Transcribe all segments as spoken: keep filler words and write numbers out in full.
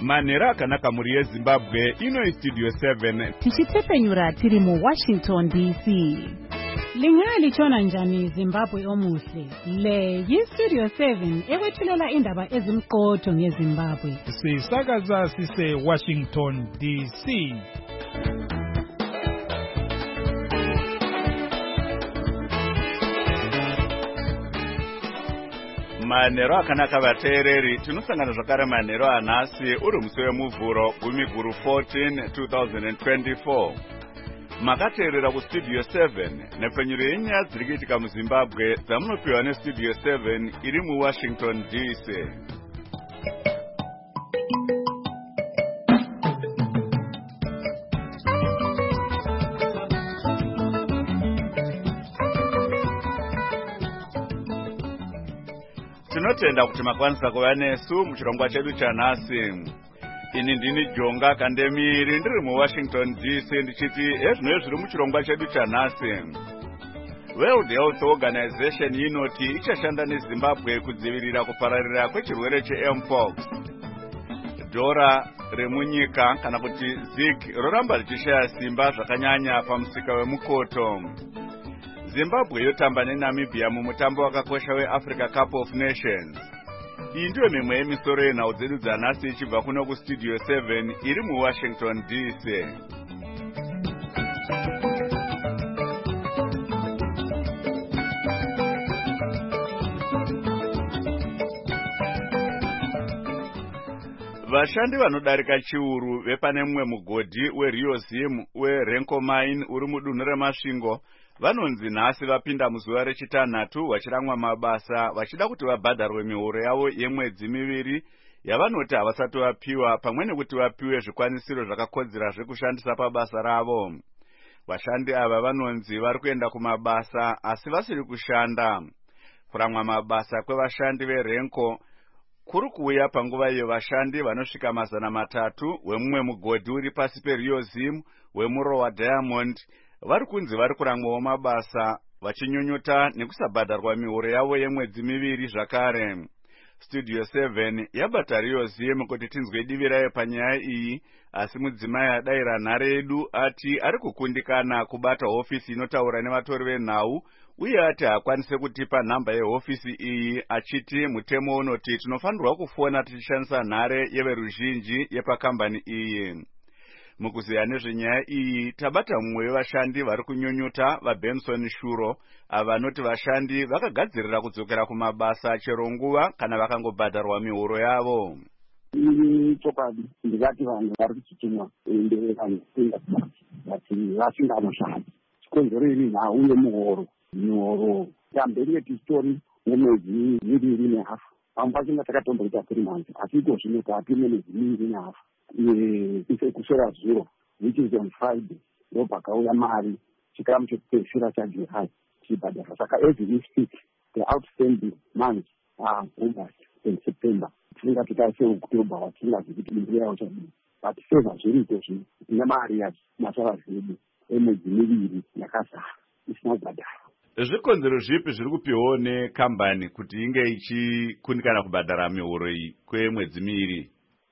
manhero akanaka muri yezimbabwe. Ino Studio seven tichitepfenyura tiri mu Washington D C. Lingalichona njani Zimbabwe omuhle? Le yi-Studio seven ekwethulela indaba ezimqotho ngeZimbabwe. Sisakaza sise Washington D C. manhero akanaka vateereri, tinosangana zvakare manhero anhasi uri musi wemuvhuro gumi guru fourteen twenty twenty-four. Makateerera kuStudio seven nepfenyuro yenyaya dziri kuitika muZimbabwe dzamunopiwa neStudio seven iri muWashington D C. Tinotenda kuti makwanisa kuva nesu muchirongwa chedu chanhasi. Ini ndini Jonga Kandemiri ndiri muWashington D C ndichiti ezvino zviri muchirongwa chedu chanhasi. World Health Organization inoti ichashanda neZimbabwe kudzivirira kupararira kwechirwere cheMpox. Dhora remunyika kana kuti ZIG roramba richishaya simba zvakanyanya pamusika wemukoto. Zimbabwe yotamba neNamibia mumutambo wakakosha weAfrica Cup of Nations. Iyi ndiyo mimwe yemisoro yenhau dzedu dzanhasi ichibva kuno kuStudio seven iri muWashington D C. Vashandi vanodarika chiuru vepane mumwe mugodhi weRio Zim weRenco Mine uri mudunhu reMasvingo vanonzi nhasi vapinda muzuva rechitanhatu vachiramwa mabasa vachida kuti vabhadharwe mihoro yavo yemwedzi miviri yavanoti havasati vapiwa pamwe nekuti vapiwe zvikwanisiro zvakakodzera zvekushandisa pabasa ravo. Vashandi ava vanonzi vari kuenda kumabasa asi vasiri kushanda. Kuramwa mabasa kwevashandi veRenco kuri kuuya panguva iyo vashandi vanosvika mazana matatu wemumwe mugodhi uri pasi peRio Zim wemurowa Diamond vari kunzi vari kuramwawo mabasa vachinyunyuta nekusabhadharwa mihoro yavo yemwedzi miviri zvakare. Studio seven yabata Rio Zim kuti tinzwe divi rayo panyaya iyi, asi mudzimai adayira nhare yedu ati ari kukundikana kubata hofisi inotaura nevatori venhau uye ati hakwanise kutipa nhamba yehofisi iyi achiti mutemo unoti tinofanirwa kufona tichishandisa nhare yeveruzhinji yepakambani iyi. Mukuziya nezvenyaya iyi tabata mumwe wevashandi vari kunyunyuta vaBenson Shuro avanoti vashandi vakagadzirira kudzokera kumabasa chero nguva kana vakangobhadharwa mihoro yavo. Ini chokwadi ndikati vanhu vari kuchitumwa ende vanhu kupinda vati vasinganoshandi chikonzero iri nhau yemuhoro mihoro tamberi tistori nemwedzi miviri nehafu pamwe pachona takatomboita three months asi iko zvino taapine mwedzi miviri nehafu. Ife kusera zero which is on Friday ndopakauya mari chikamu chekupedzisira chaJuly chibhadhara. Saka as we speak the outstanding months are August and September. Tinga tikaise October watinga kuti mbiri yawo chadini but seva zviriko zvino ine mari yacho masara zvedu emwedzi miviri yakazara isina kubhadhara. Zvikonzero zvipi zviri kupiwawo nekambani kuti inge ichikundikana kubhadhara mihoro iyi kwemwedzi miviri?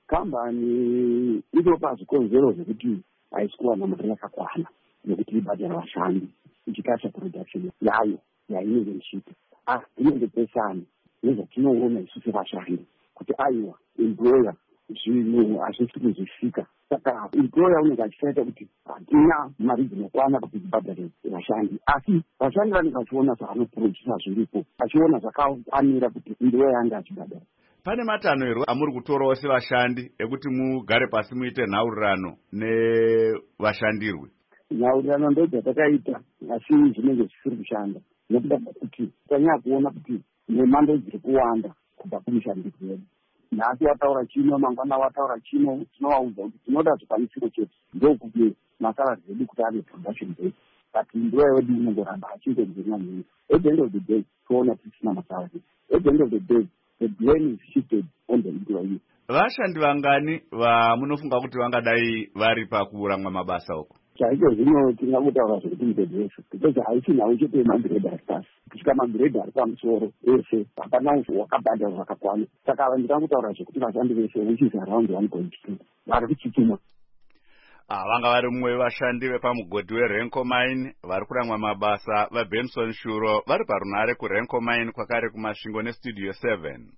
Kambani inopa zvikonzero zvekuti haisi kuwana mari yakakwana nekuti ibhadhara vashandi ichikasha production yayo yainenge ichiita. Asi inenge pesani nezvatinoona isusu vashandi kuti aiwa employer zvinhu hazvisi kuzvisvika. Saka employer unenge achisaita kuti hatina mari dzinokwana kuti dzibhadhare vashandi, asi vashandi vanenge vachiona zvavanoprodusa zviripo vachiona zvakakwanira kuti employer yange achibhadhara. Pane matanhero amuri kutorawo sevashandi ekuti mugare pasi muite nhaurirano nevashandirwe? Nhaurirano ndodzatakaita asi zvinenge zvisiri kushanda nekuda kwekuti tanyanya kuona kuti nemhando dziri kuwanda kubva kumushandisi wedu. Nhasi wataura chino mangwana wataura chino, tinovaudza kuti tinoda zvikwanisiro chetu ndokuti masalari edu kuti ave production base but employer wedu unongoramba achingodzirina nhini. At the end of the day toona tisina masalari. At the end of the day the blame is shifted on the employee. Vashandi vangani vamunofunga kuti vangadai vari pakuramwa mabasa uko? chaicho zvino tingakutaura zvekuti mudhedhi wese because haisinawo chete mabhiredhi ari pasi kusvika mabhiredhi ari pamusoro ese hapana wakabhadhara zvakakwana saka ndingakutaura zvekuti vashandi vese which is around one point two vari kuchituma. Ah, vanga vari mumwe vashandi vepamugodhi weRenco Mine vari kuramwa mabasa vaBenson Shuro vari parunare kuRenco Mine kwakare kumasvingo nestudio seven.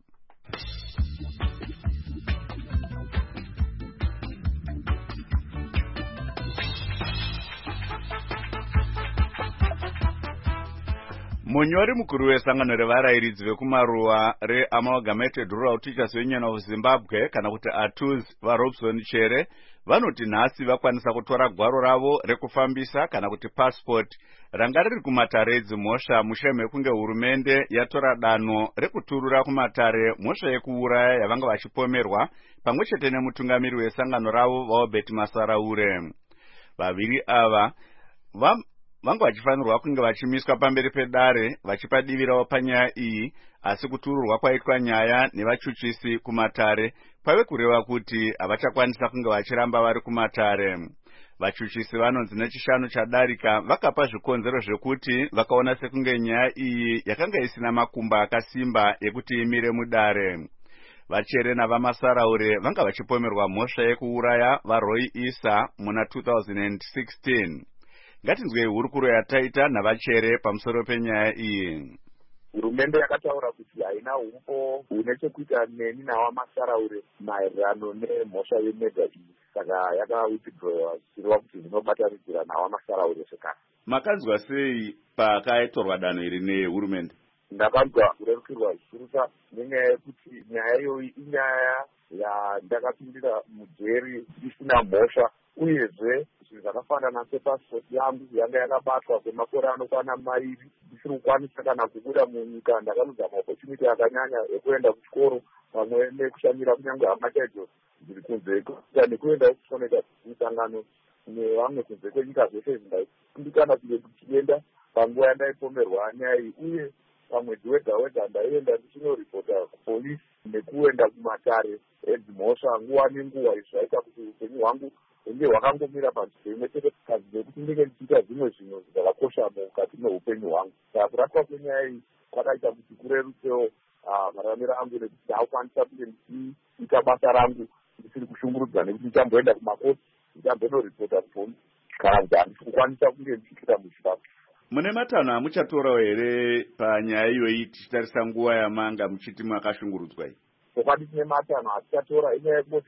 Munyori mukuru wesangano revarairidzi vekumaruwa reAmalgamated Rural Teachers Union of Zimbabwe kana kuti A T U Z vaRobson Chere vanoti nhasi vakwanisa kutora gwaro ravo rekufambisa kana kuti passport ranga riri kumatare edzimhosva mushure mekunge hurumende yatora danho rekuturura kumatare mhosva yekuuraya yavanga vachipomerwa pamwe chete nemutungamiri wesangano ravo vaObert Masaraure. Vaviri ava va vanga vachifanirwa kunge vachimiswa pamberi pedare vachipadivirawo panyaya iyi, asi kutururwa kwaitwa nyaya nevachuchisi kumatare kwave kureva kuti havachakwanisa kunge vachiramba vari kumatare. Vachuchisi vanonzi nechishanu chadarika vakapa zvikonzero zvekuti vakaona sekunge nyaya iyi yakanga isina makumba akasimba ekuti imire mudare. Vachere navamasaraure vanga vachipomerwa mhosva yekuuraya vaRoy Isa muna two thousand sixteen. Ngatinzwei hurukuro yataita navachere pamusoro penyaya iyi. Hurumende yakataura kuti haina umpo une chekuita neni navamasaraure maererano nemhosva yemedha iyi, saka yakawithdrawa zvireva kuti zvinobatanidzira navamasaraure zvekare. Makanzwa sei pakaitorwa danho iri nehurumende? Ndakanzwa kurerukirwa zvikurisa nenyaya yekuti nyaya iyoyi inyaya yandakapindira mujeri isina mhosva, uyezve zvinhu zvakafanana sepasipoti yangu yanga yakabatwa kwemakore anokwana mairi isiri kukwanisa kana kubuda munyika. Ndakanudza maopportunity akanyanya ekuenda kuchikoro pamwe nekushandira kunyange hama chaidzo dziri kunze nekuenda kutoneka musangano nevamwe kunze kwenyika zvese zvindaikundikana kunge tichienda panguva yandaipomerwa nyaya iyi, uye pamwedzi wega wega ndaienda ndichinoripota kupolisi nekuenda kumatare edzimhosva nguva nenguva. Izvi zvaita kuti upenyu hwangu hunge hwakangomira panzvimbo imwe chete kazi nekuti ndinge ndichiita zvimwe zvinhu zvakakosha mukati meupenyu hwangu. Saka kurapwa kwenyaya iyi kwakaita kuti kurerutsewo mararamiro angu nekuti ndaakwanisa kunge ndichiita basa rangu ndisiri kushungurudzwa nekuti ndichamboenda kumakoti ndichambonoripota kupolisi kana kuti handisi kukwanisa kunge ndichiita muchikafu. Mune matanho amuchatorawo here panyaya iyoyi tichitarisa nguva yamanga muchiti makashungurudzwa iyi? Chokwadi tine matanho atichatora, inyaya yekungoti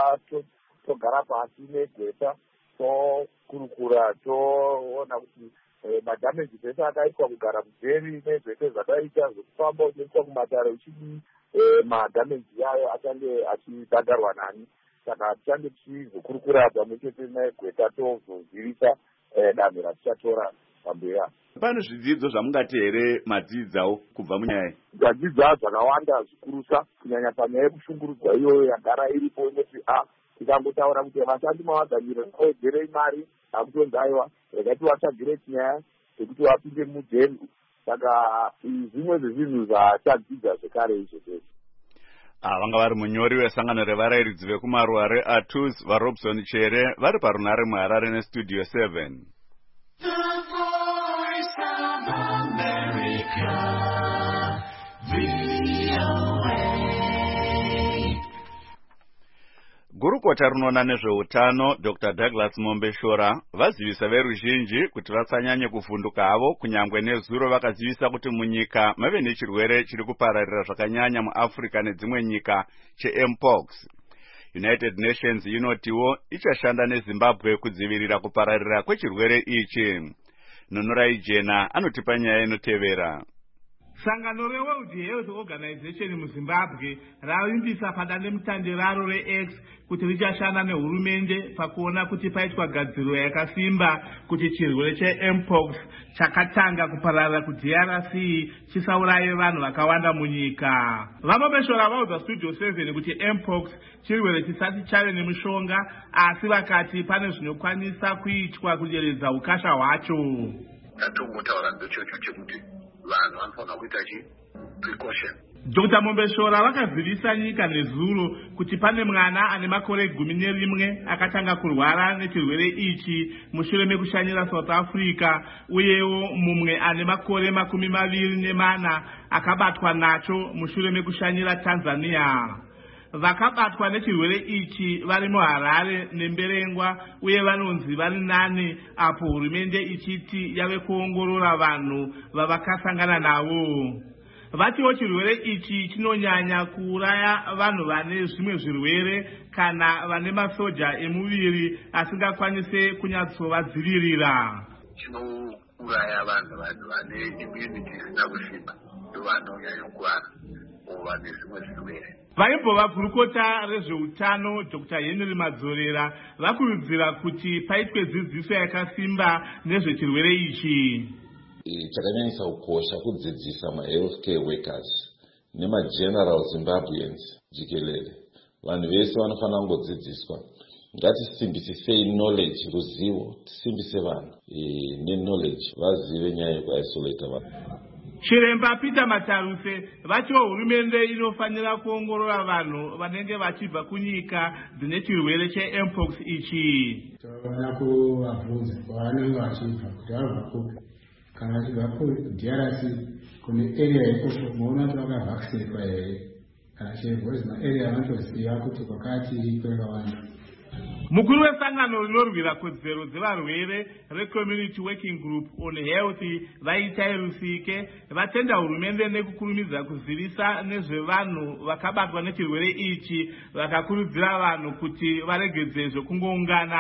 togara pasi negweta tokurukura toona kuti madhameji zvese akaitwa kugara mujeri nezvese zvakaita zvekufamba uchiendeswa kumatare uchidii, madhameji yayo achange achibhadharwa nani. Saka tichange tichizokurukura pamwe chete negweta tozozivisa danho ratichatora pamberi. Pane zvidzidzo zvamungati here madzidzawo kubva munyaya? Zvadzidza zvakawanda zvikurusa, kunyanya panyaya yekushungurudzwa iyoyo yagara iripo, inoti a tikangotaura kuti vashandi mavaganyiro awedzerei mari hakutonzi aiwa rekati watsvagire nyaya yekuti wapinde mujeri. Saka zvimwe zvezvinhu zvatadzidza zvekare izvo zvese. Vanga vari munyori wesangano revarairidzi vekumaruwa reA T U Z vaRobson Chere vari parunare muHarare nestudio seven. Gurukota rinoona nezveutano Doctor Douglas Mombeshora vazivisa veruzhinji kuti vasanyanye kuvhunduka havo kunyangwe nezuro vakazivisa kuti munyika mave nechirwere chiri kupararira zvakanyanya muAfrica nedzimwe nyika cheMpox. United Nations inotiwo ichashanda neZimbabwe kudzivirira kupararira kwechirwere ichi. Nonorai Jena anotipa nyaya inotevera. Sangano reWorld Health Organization muZimbabwe ravimbisa padandemutande raro reX kuti richashanda nehurumende pakuona kuti paitwa gadziriro yakasimba kuti chirwere cheMpox chakatanga kupararira kuD R C chisauraye vanhu vakawanda munyika. Vamombeshora vaudza Studio seven kuti Mpox chirwere chisati chave nemishonga, asi vakati pane zvinokwanisa kuitwa kuderedza ukasha hwacho. Tatombotaura ndochocho chekuti vanhu vanofanira kuita chi precaution Doctor Mombeshora vakazivisa nyika nezuro kuti pane mwana ane makore gumi nerimwe akatanga kurwara nechirwere ichi mushure mekushanyira South Africa, uyewo mumwe ane makore makumi maviri nemana akabatwa nacho mushure mekushanyira Tanzania. Vakabatwa nechirwere ichi vari muHarare neMberengwa, uye vanonzi vari nane, apo hurumende ichiti yave kuongorora vanhu vavakasangana navo. Vatiwo chirwere ichi chinonyanya kuuraya vanhu vane zvimwe zvirwere kana vane masoja emuviri asingakwanise kunyatsovadzivirira. Chinouraya vanhu vane immunity isina kusimba ndovanonyanya kurwara vane zvimwe zvirwere. Vaimbova gurukota rezveutano Doctor Henry Madzorera vakurudzira kuti paitwe dzidziso yakasimba nezvechirwere ichi. Chakanyanyisa kukosha kudzidzisa ma-healthcare workers nema-general Zimbabweans jikelele. Vanhu vese vanofanira kungodzidziswa. Ngatisimbisisei knowledge, ruzivo, tisimbise vanhu ne-knowledge vazive nyaya yekuisolate vanhu. Chiremba Peter Mataruse vatiwo hurumende inofanira kuongorora vanhu vanenge vachibva kunyika dzine chirwere che-mpox ichi. Tinofanira kuvabvunza kwavanenge vachibva kuti vabva kupi. Kana vachibva ku-D R C kune area ikoko moona kuti vakavhakisinirwa here. Kana chirwere ma-area vanotoziva kuti kwakati kwakawanda. Mukuru wesangano rinorwira kodzero dzevarwere reCommunity Working Group on Health Vaitai Rusike vatenda hurumende nekukurumidza kuzivisa nezvevanhu vakabatwa nechirwere ichi, vakakurudzira vanhu kuti varegedze zvokungoungana.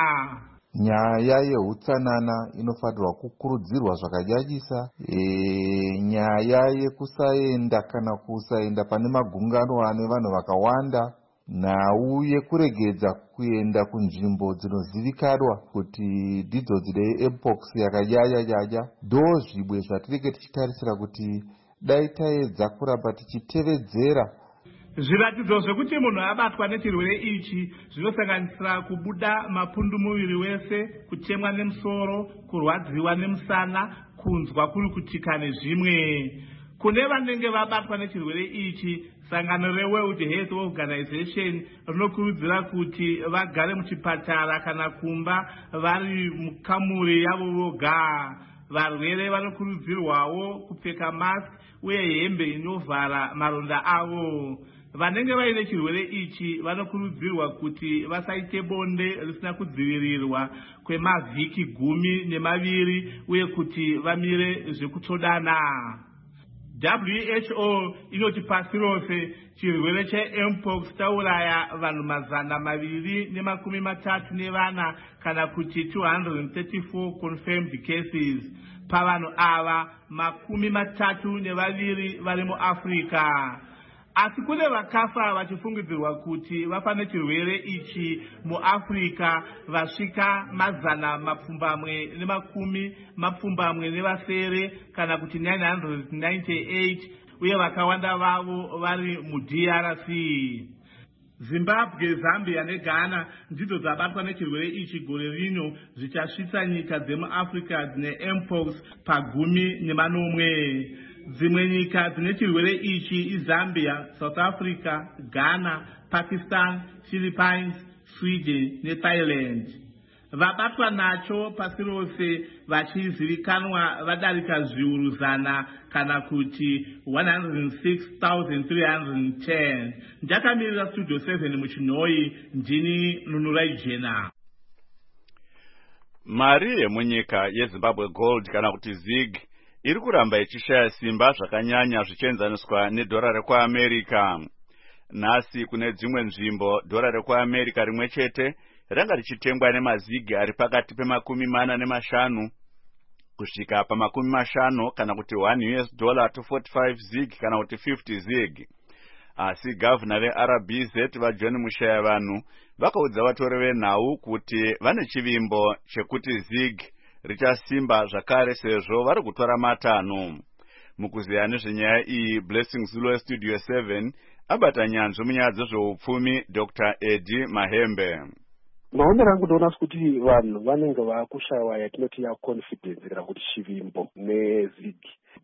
Nyaya yeutsanana inofanirwa kukurudzirwa zvakanyanyisa. E, nyaya yekusaenda kana kusaenda pane magungano ane vanhu vakawanda, nauye kuregedza kuenda kunzvimbo dzinozivikanwa kuti ndidzo dzine mpox yakanyanya nyanya. Ndo zvimwe zvatinenge tichitarisira kuti dai taedza kuramba tichitevedzera. Zviratidzo zvekuti munhu abatwa nechirwere ichi zvinosanganisira kubuda mapundu muviri wese, kutemwa nemusoro, kurwadziwa nemusana, kunzwa kuri kutika nezvimwe. Kune vanenge vabatwa nechirwere ichi, sangano reWorld Health Organization rinokurudzira kuti vagare muchipatara kana kumba vari mukamuri yavo voga. Varwere vanokurudzirwawo kupfeka mask uye hembe inovhara maronda avo. Vanenge vaine chirwere ichi vanokurudzirwa kuti vasaite bonde risina kudzivirirwa kwemavhiki gumi nemaviri uye kuti vamire zvekutsvodana. W H O inoti pasi rose chirwere che-mpox chauraya vanhu mazana maviri nemakumi matatu nevana kana kuti two hundred thirty-four confirmed cases. Pavanhu ava makumi matatu nevaviri vari muAfrica. Asi kune vakafa vachifungidzirwa kuti vafa nechirwere ichi muAfrica vasvika mazana mapfumbamwe nemakumi mapfumbamwe nevasere kana kuti nine hundred ninety-eight, uye vakawanda vavo vari muD R C. Zimbabwe, Zambia neGhana ndidzo dzabatwa nechirwere ichi gore rino, zvichasvitsa nyika dzemuAfrica dzine mpox pagumi nemanomwe. Dzimwe nyika dzine chirwere ichi iZambia, South Africa, Ghana, Pakistan, Philippines, Sweden neThailand. Vabatwa nacho pasi rose vachizivikanwa vadarika zviuru zana kana kuti one hundred six thousand three hundred ten. Ndakamirira Studio seven muChinoi, ndini Nunurai Jena. Mari yemunyika yeZimbabwe Gold kana kuti ZiG iri kuramba ichishaya simba zvakanyanya zvichienzaniswa nedhora rekuAmerica. Nhasi kune dzimwe nzvimbo dhora rekuAmerica rimwe chete ranga richitengwa nemazigi ari pakati pemakumi mana nemashanu kusvika pamakumi mashanu kana kuti one U S dollar to forty-five zig kana kuti fifty zig. Asi gavana veR B Z vaJohn Mushaya vanhu vakaudza vatori venhau kuti vane chivimbo chekuti zig richasimba zvakare sezvo vari kutora matanho. Mukuziya nezvenyaya iyi, Blessing Zulu Studio seven abata nyanzvi munyaya dzezveupfumi Doctor Eddie Mahembe. Maonero angu ndoona kuti vanhu vanenge vakushayiwa yatinoti ya confidence kana kuti chivimbo nezigi.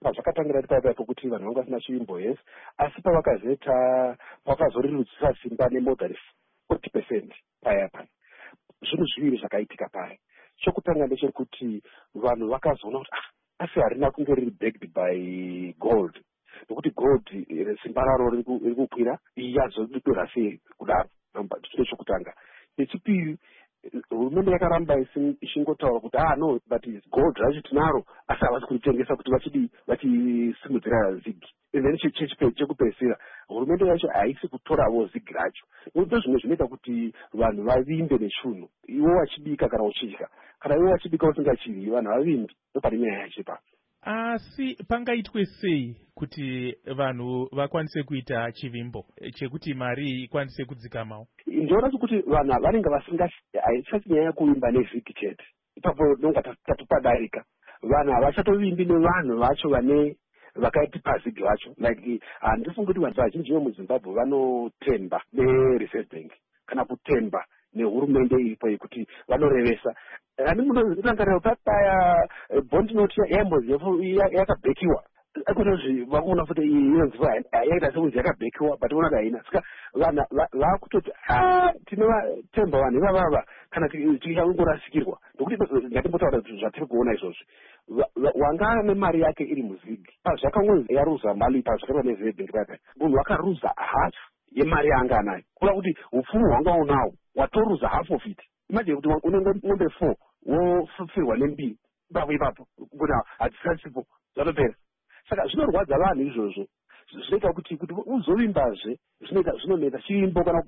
pazvakatangira paipapo kuti vanhu vanga vasina chivimbo yes asi pavakazoita pavakazorerutsisa simba nemore than forty percent payapa zvinhu zviviri zvakaitika paya. Chokutanga ndechekuti vanhu vakazoona kuti ah asi harina kunge riri backed by gold nokuti gold simba raro riri kukwira yazotora sei kudaro. Chiro chokutanga. Chechipiri hurumende yakaramba ishingotaura kuti ah no but gold racho tinaro asi havasi kuritengesa kuti vachidi vachisimudzira zigi. And then chekupedzisira hurumende yacho haisi kutorawo zigi racho. Ndo zvimwe zvinoita kuti vanhu vavimbe nechunhu. Iwo wachibika kana uchidya kana iwo wachibika usingachidyi vanhu vavimbe. Ndopane nyaya yacho pa. Asi pangaitwe sei kuti vanhu vakwanise kuita chivimbo chekuti mari ikwanise kudzikamawo? Ndinoona kuti vanhu vanenge vasinga haisati nyaya kuvimba nevhiki chete. Ipapo nonga tatupadarika. Vanhu havachatovimbi nevanhu vacho vane vakaitipa zigi vacho. Like handifungi kuti vanhu vazhinji vemuZimbabwe vanotemba nereserve bank kana kutemba nehurumende iripo yekuti vanorevesa. Ani munorangarira papaya bond note yaimbozi yakabhekiwa akunozvi vakuona futi iyo nzva yaita sekunzi yakabhekiwa but unoda haina saka vanhu vakutoti ah tinovatemba vanhu ivavava kana tichangorashikirwa ndokuti ngatimbotaura zvatiri kuona izvozvi wanga nemari yake iri muzigi pazvakangonzi yaruza mali pazvakaita nezebhengi papa munhu wakaruza half yemari yanga anayo kuda kuti upfumi hwanga unawo watoruza half of it. Imagine kuti unenge four wofirwa nembiri ipapo ipapo kuti hadzisasipo zvatopera. Saka zvinorwadza vanhu izvozvo zvinoita kuti kuti uzovimbazve zvinoneta chivimbo kana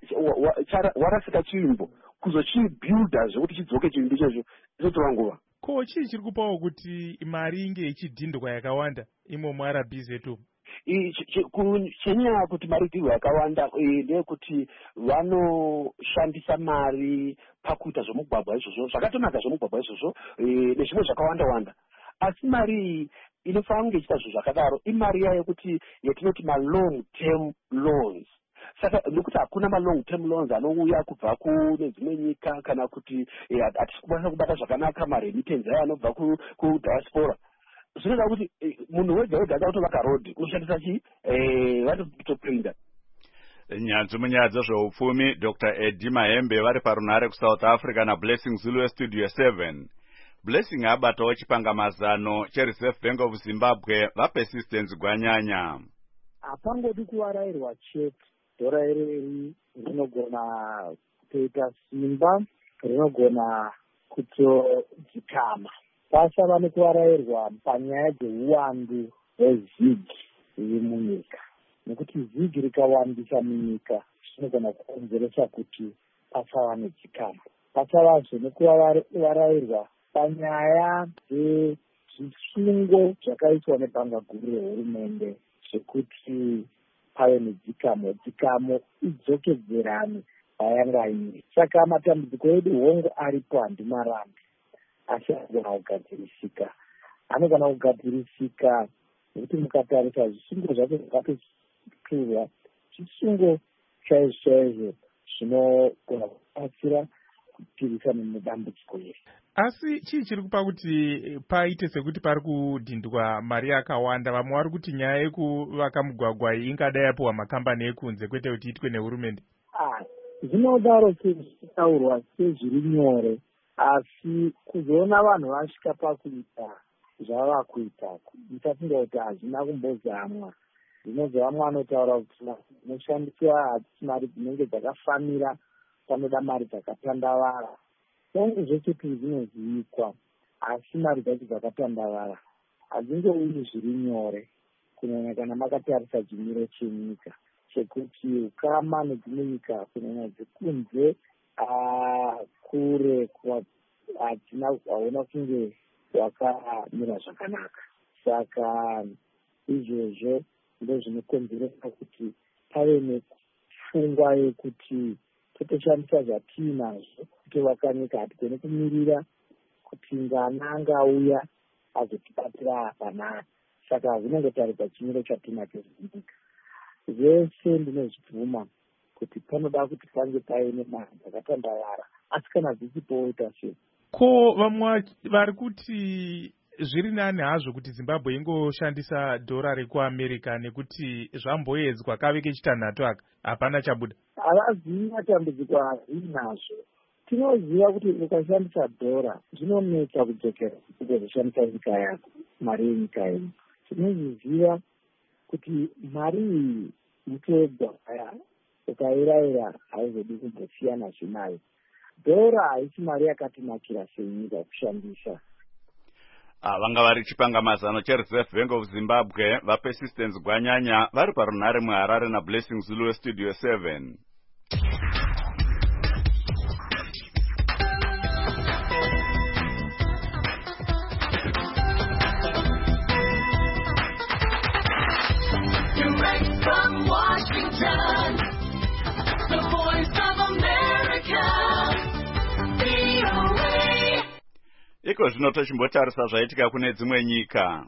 warasika chivimbo kuzochibuilda zvekuti chidzoke chivimbo ichocho zvinotova nguva. Ko chii chiri kupawo kuti mari inge ichidhindwa yakawanda imo muR B Z tu? Chenyaya kuti mari dhirwa yakawanda ndeyekuti vanoshandisa mari pakuita zvomugwagwa izvozvo zvakatonaka zvomugwagwa izvozvo nezvimwe zvakawanda wanda asi mari inofanira kunge ichiita zvinhu zvakadaro imari yayo kuti yatinoti malong term loans. Saka nekuti hakuna malong term loans anouya kubva kune dzimwe nyika kana kuti hatisi kukwanisa kubata zvakanaka maremittance ayo anobva kudiaspora zvinoda kuti munhu wega wega akatovaka rodhi unoshandisa chi vatotoprinda. Nyanzvi munyaya dzezveupfumi Doctor Eddie Mahembe vari parunare kuSouth Africa naBlessing Zulu weStudio seven. Blessing abatawo chipangamazano cheReserve Bank of Zimbabwe vaPersistence Gwanyanya. Hapangodi kuvarayirwa chete dhora iri rinogona kutoita simba rinogona kutodzikama. Pasava nekuvarayirwa panyaya dzeuwandu hwezigi iri munyika nekuti zigi rikawandisa munyika zvinogona kukonzeresa kuti pasava nedzikama. Pasavazve nekuvarayirwa panyaya dzezvisungo zvakaiswa nebhanga guru rehurumende zvekuti pave nedzikamo dzikamo idzokedzerane payanga iri. Saka matambudziko edu hongu aripo handimarambi asi anogona kugadzirisika anogona kugadzirisika nekuti mukatarisa zvisungo zvacho zvakatoturwa zvisungo chaizvo chaizvo zvinogona kubatsira kupirisa nemudambudziko iri. Asi chii chiri kupa kuti paite sekuti pari kudhindwa mari yakawanda? Vamwe vari kuti nyaya yekuvaka mugwagwa iyi ingadai yapiwa makambani ekunze kwete kuti itwe nehurumende. Ah, zvinodaro sezvitaurwa sezviri nyore asi kuzoona vanhu vasvika pakuita zvava kuita nditafunga kuti hazvina kumbozamwa. Zvinonzi vamwe vanotaura kuti dzinoshandiswa hadzisi mari dzinenge dzakafanira panoda mari dzakatandavara. Songo zvese kuti zvinozivikwa asi mari dzacho dzakatandavara hadzingouyi zviri nyore kunyanya kana makatarisa chimiro chenyika chekuti ukama nedzimwe nyika kunyanya dzekunze kure hauna kunge wakamira zvakanaka. Saka izvozvo ndozvinokonzeresa kuti pave nepfungwa yekuti totoshandisa zvatiinazvo kutovaka nyika hatigoni kumirira kuti ngana angauya azotibatira panapa. Saka zvinongotaridza chimiro chatinacho nyika zvese ndinozvibvuma kuti panoda kuti pange paine mari dzakatandavara asi kana dzisipoita sei. Ko vamwe vari kuti zviri nani hazvo kuti Zimbabwe ingoshandisa dhora rekuAmerica nekuti zvamboedzwa kave kechitanhatu aka hapana chabuda. Havazivi matambudziko azvinazvo. Tinoziva kuti ukashandisa dhora zvinonetsa kudzokera kuzoshandisa nyika yako, mari yenyika yenyu. Tinoziva kuti mari iyi mutoedzwa haya ukairayira haizodi kumbosiyana zvinayo. Dhora haisi mari yakatinakira senyika kushandisa. Vanga vari chipangamazano cheReserve Bank of Zimbabwe vaPersistence Gwanyanya vari parunhare muHarare naBlessing Zulu weStudio seven. Direct from Washington, the voice of America, V O A. Iko zvino tochimbotarisa zvaitika kune dzimwe nyika.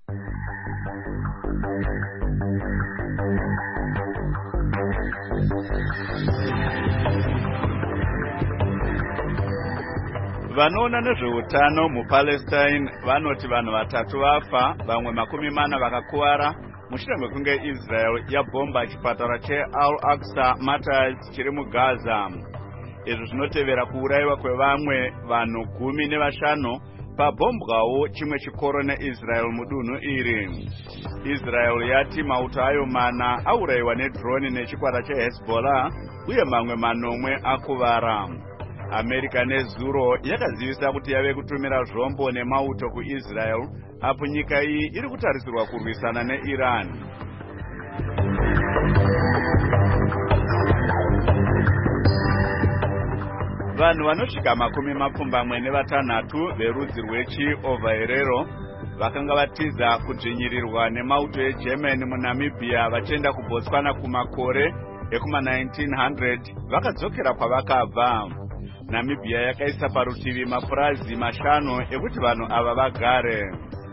Vanoona nezveutano muPalestine vanoti vanhu vatatu vafa, vamwe makumi mana vakakuwara mushure mekunge Israel yabhomba chipatara cheAl-Aqsa Martyrs chiri muGaza. Izvi zvinotevera kuurayiwa kwevamwe vanhu gumi nevashanu pabhombwawo chimwe chikoro neIsrael mudunhu iri. Israel yati mauto ayo mana aurayiwa nedroni nechikwata cheHezbollah uye mamwe manomwe akuvara. America nezuro yakazivisa kuti yave kutumira zvombo nemauto kuIsrael apo nyika iyi iri kutarisirwa kurwisana neIran. Vanhu vanosvika makumi mapfumbamwe nevatanhatu verudzi rwechi-Ovaherero vakanga vatiza kudzvinyirirwa nemauto eGerman muNamibia vachienda kuBotswana kumakore ekuma nineteen hundred vakadzokera kwavakabva. Namibia yakaisa parutivi mapurazi mashanu ekuti vanhu ava vagare.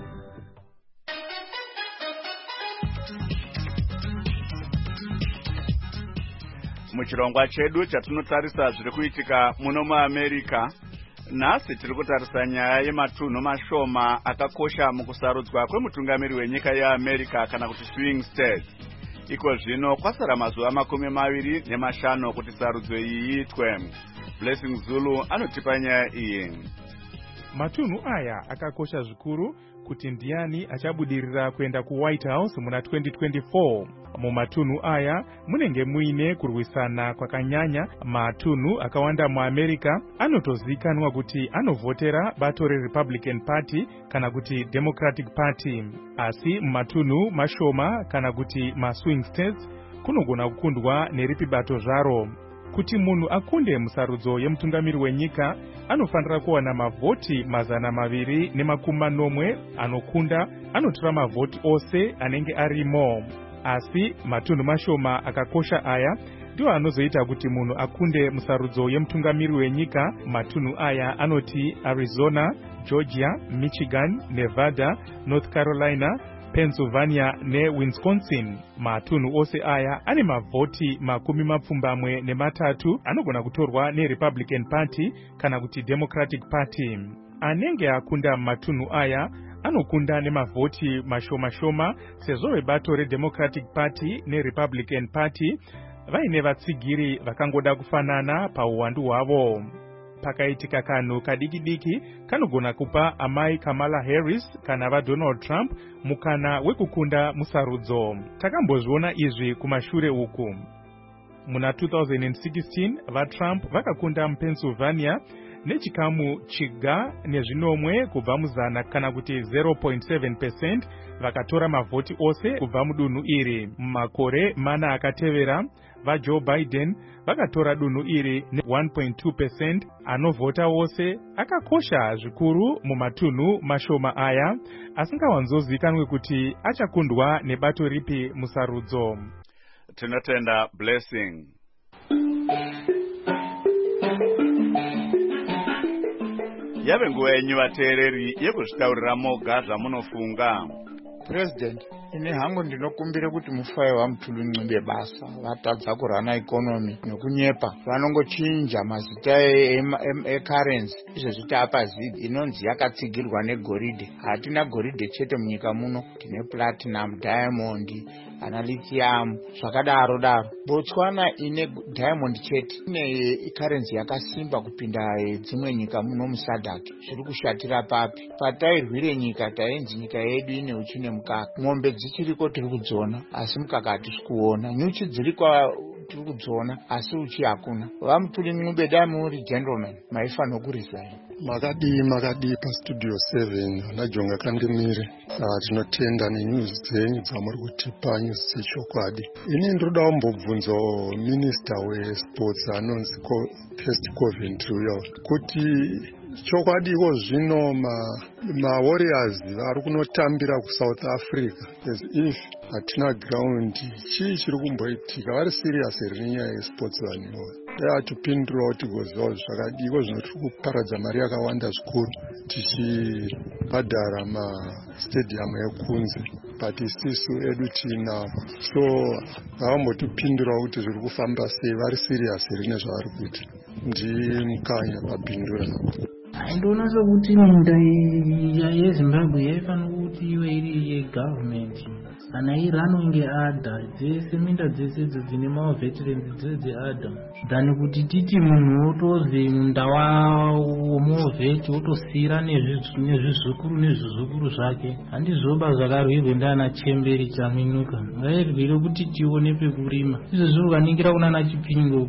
Muchirongwa chedu chatinotarisa zviri kuitika muno muAmerica, nhasi tiri kutarisa nyaya yematunhu mashoma akakosha mukusarudzwa kwemutungamiri wenyika yeAmerica kana kuti swing states. Iko zvino kwasara mazuva makumi maviri nemashanu kuti sarudzo iyi iitwe. Blessing Zulu anotipa nyaya iyi. Matunhu aya akakosha zvikuru kuti ndiani achabudirira kuenda kuWhite House muna twenty twenty-four. Mumatunhu aya munenge muine kurwisana kwakanyanya. Matunhu akawanda muAmerica anotozikanwa kuti anovhotera bato reRepublican Party kana kuti Democratic Party. Asi mumatunhu mashoma kana kuti maswing states kunogona kukundwa neripi bato zvaro. Kuti munhu akunde musarudzo yemutungamiri wenyika anofanira kuwana mavhoti mazana maviri nemakumi manomwe. Anokunda anotora mavhoti ose anenge arimo. Asi matunhu mashoma akakosha aya ndiwo anozoita kuti munhu akunde musarudzo yemutungamiri wenyika. Matunhu aya anoti Arizona, Georgia, Michigan, Nevada, North Carolina, Pennsylvania neWisconsin. Matunhu ose aya ane mavhoti makumi mapfumbamwe nematatu anogona kutorwa neRepublican Party kana kuti Democratic Party. Anenge akunda matunhu aya anokunda nemavhoti mashoma-shoma sezvo vebato reDemocratic Party neRepublican Party vaine vatsigiri vakangoda kufanana pauwandu hwavo. Pakaitika kanhu kadiki-diki kanogona kupa amai Kamala Harris kana vaDonald Trump mukana wekukunda musarudzo. Takambozviona izvi kumashure uku. Muna two thousand sixteen vaTrump vakakunda muPennsylvania nechikamu chiga nezvinomwe kubva muzana kana kuti zero point seven percent vakatora mavhoti ose kubva mudunhu iri. Mumakore mana akatevera vaJoe Biden vakatora dunhu iri ne one point two percent anovhota wose. Akakosha zvikuru mumatunhu mashoma aya asingawanzozikanwe kuti achakundwa nebato ripi musarudzo. Tinotenda Blessing. Yave nguva yenyu vateereri yekuzvitaurira moga zvamunofunga. President, ine hangu ndinokumbira kuti mufai wamutulunxibe basa vatadza kurana ikonomi nekunyepa vanongochinja mazita ecurrency izvezvi taapa zid inonzi yakatsigirwa negoridhe. Hatina goridhe chete munyika muno, tine platinum, diamond, ana lithium zvakadaro daro. Botswana ine diamond chete, ine currency yakasimba kupinda dzimwe nyika muno musadhak. Zviri kushatira papi? Patairwire nyika taenzi nyika yedu ine uchi nemukaka. Ng'ombe dzichiriko tiri kudziona asi mukaka hatisi kuona. Nyuchi dziriko tiri kudziona asi uchi hakuna. Vamutulunxibe dai muri gentleman maifanira kuresign. Makadi makadi pastudio seven najonga kandimire. Uh, tinotenda nenews dzenyu dzamuri kutipa news dzechokwadi. Ini ndinoda kumbobvunza minister wesports anonzi Pest Coventry uyo kuti chokwadi iko zvino ma ma warriors vari kunotambira kuSouth Africa as if hatina ground. Chii chiri kumboitika? Vari serious here nenyaya yesports vanhu? Dai atipindura kuti goziva zvakadiko zvinotiri kuparadza mari yakawanda zvikuru tichibhadhara mastadium ekunze but isisu edu tinawo. So ngavambotipindura kuti zviri kufamba sei, vari serious here nezvavari kuita. Ndimukanya papindura. Ndinoona sokuti minda yeZimbabwe yaifanira kuti iwe iri yegovernment kana iranwe ngeadha. Dzese minda dzese idzo dzine maveterans dzese dzeadha than kuti titi munhu wotozi munda womovheti wotosira nezvizukuru nezvizukuru zvake. Handizoba zvakarwirwe ndiana Chemberi Chaminuka. Ngairwire kuti tione pekurima. Izvezvi ukaningira kunana Chipingo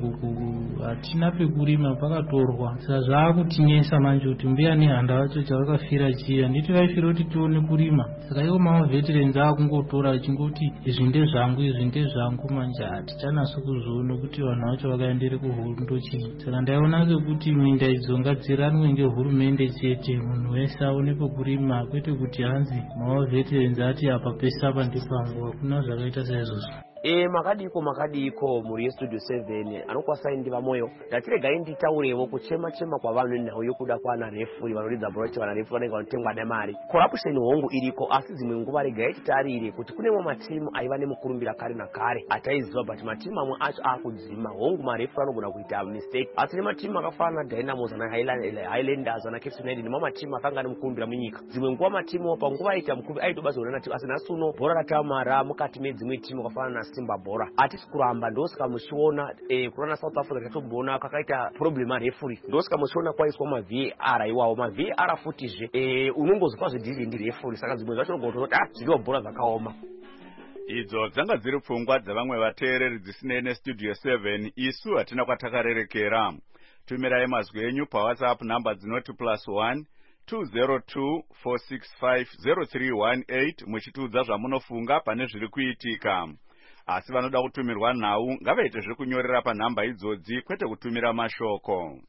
hatina pekurima, pakatorwa. Saka zvaakutinesa manje kuti mbuya nehanda vacho chavakafira chiya nditi vaifira kuti tione kurima. Saka iwo maveterans akungotora achingoti izvi ndezvangu izvi ndezvangu. Manje hatichanaso kuzoona kuti vanhu vacho vakaendere kuhondo chii. Saka ndaiona sekuti minda idzo ngadziranwe ngehurumende chete, munhu wese aone pekurima, kwete kuti hanzi maveterans ati apa pese apa ndipangu. Hakuna zvakaita saizvozvo. E makadiko makadiko muri Studio seven anokwasaindi vamoyo ndatiregai nditaurewo kuchema chema kwa vanhu nawo yokuda kwana refuri vanoridza borochi vana refuri vanenge vanotengwa nemari. Corruption hongu iriko asi dzimwe nguva regai titarire kuti kune mamwe matimu aiva nemukurumbira kare nakare ataiziva but matimu amwe acho akudzima hongu marefuri anogona kuita mistake. Asi nematimu akafanana Dynamos na Highlanders na Cape United nemamwe matimu akanga nemukurumbira munyika. Dzimwe nguva matimu panguva aita mukurumbira aitobazoona nati asi nasuno bhora ratamara mukati medzimwe timu akafanana Simba bora atisi kuramba ndosika muchiona eh kurana South Africa katobona kakaita problem referee ndosika muchiona kwaiswa ma V R iwawo ma V R futizve eh unongozwa zvidiri ndi referee saka dzimwe zvacho ngototi ah zviriwa bhora zvakaoma. Idzo dzanga dziri pfungwa dzavamwe vateereri dzisinei neStudio seven. Isu hatina kwatakarerekera. Tumirai mazwi enyu paWhatsApp namba dzinoti plus one two zero two four six five zero three one eight muchitiudza zvamunofunga pane zviri kuitika. Asi vanoda kutumirwa nhau ngavaite zviri kunyorera panhamba idzodzi kwete kutumira mashoko.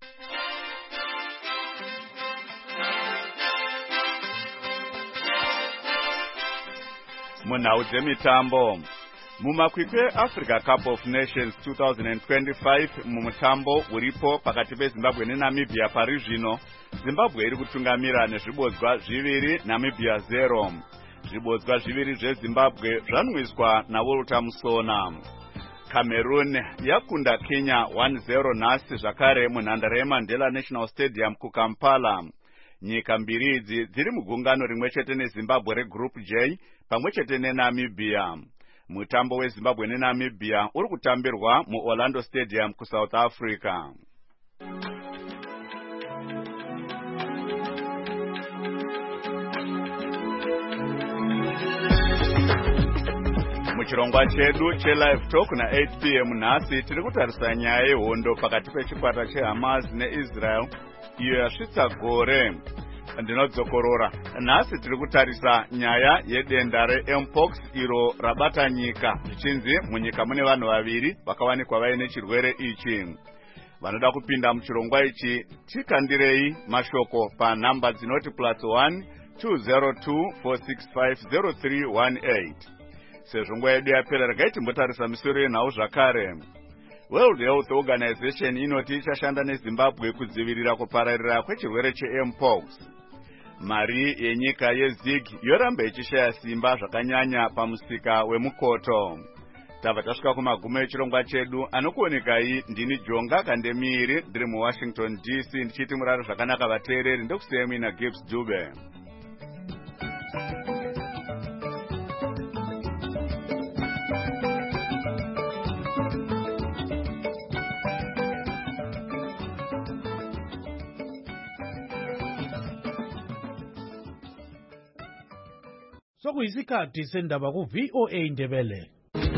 Munhau dzemitambo. Mumakwikwi Africa Cup of Nations twenty twenty-five mumutambo uripo pakati peZimbabwe neNamibia pari zvino, Zimbabwe iri kutungamira nezvibodzwa zviviri, Namibia zero. Zvibodzwa zviviri zveZimbabwe zvanwiswa naWalter Musona. Cameroon yakunda Kenya one zero nhasi zvakare munhandare yeMandela National Stadium kuKampala. Nyika mbiri idzi dziri mugungano rimwe chete neZimbabwe regroup J pamwe chete neNamibia. Mutambo weZimbabwe neNamibia uri kutambirwa muOrlando Stadium kuSouth Africa. Muchirongwa chedu chelive talk na eight p m nhasi tiri kutarisa nyaya yehondo pakati pechikwata cheHamas neIsrael iyo yasvitsa gore. Ndinodzokorora. Nhasi tiri kutarisa nyaya yedenda reMpox iro rabata nyika. Zvichinzi munyika mune vanhu vaviri vakawanikwa vaine chirwere ichi. Vanoda kupinda muchirongwa ichi tikandirei mashoko panhamba dzinoti plus one two zero two four six five zero three one eight. Sezvo nguva yedu yapera regai timbotarisa misoro yenhau zvakare. World Health Organization inoti ichashanda neZimbabwe kudzivirira kupararira kwechirwere cheMpox. mari yenyika yeZig yoramba ichishaya simba zvakanyanya pamusika wemukoto. Tabva tasvika kumagumo echirongwa chedu, anokuonekai ndini Jonga Kandemiri ndiri muWashington D C ndichiti muraro zvakanaka vateereri. Ndokusiyai na Gibbs Dube. Sokuyisikhathi sendaba ku V O A Ndebele.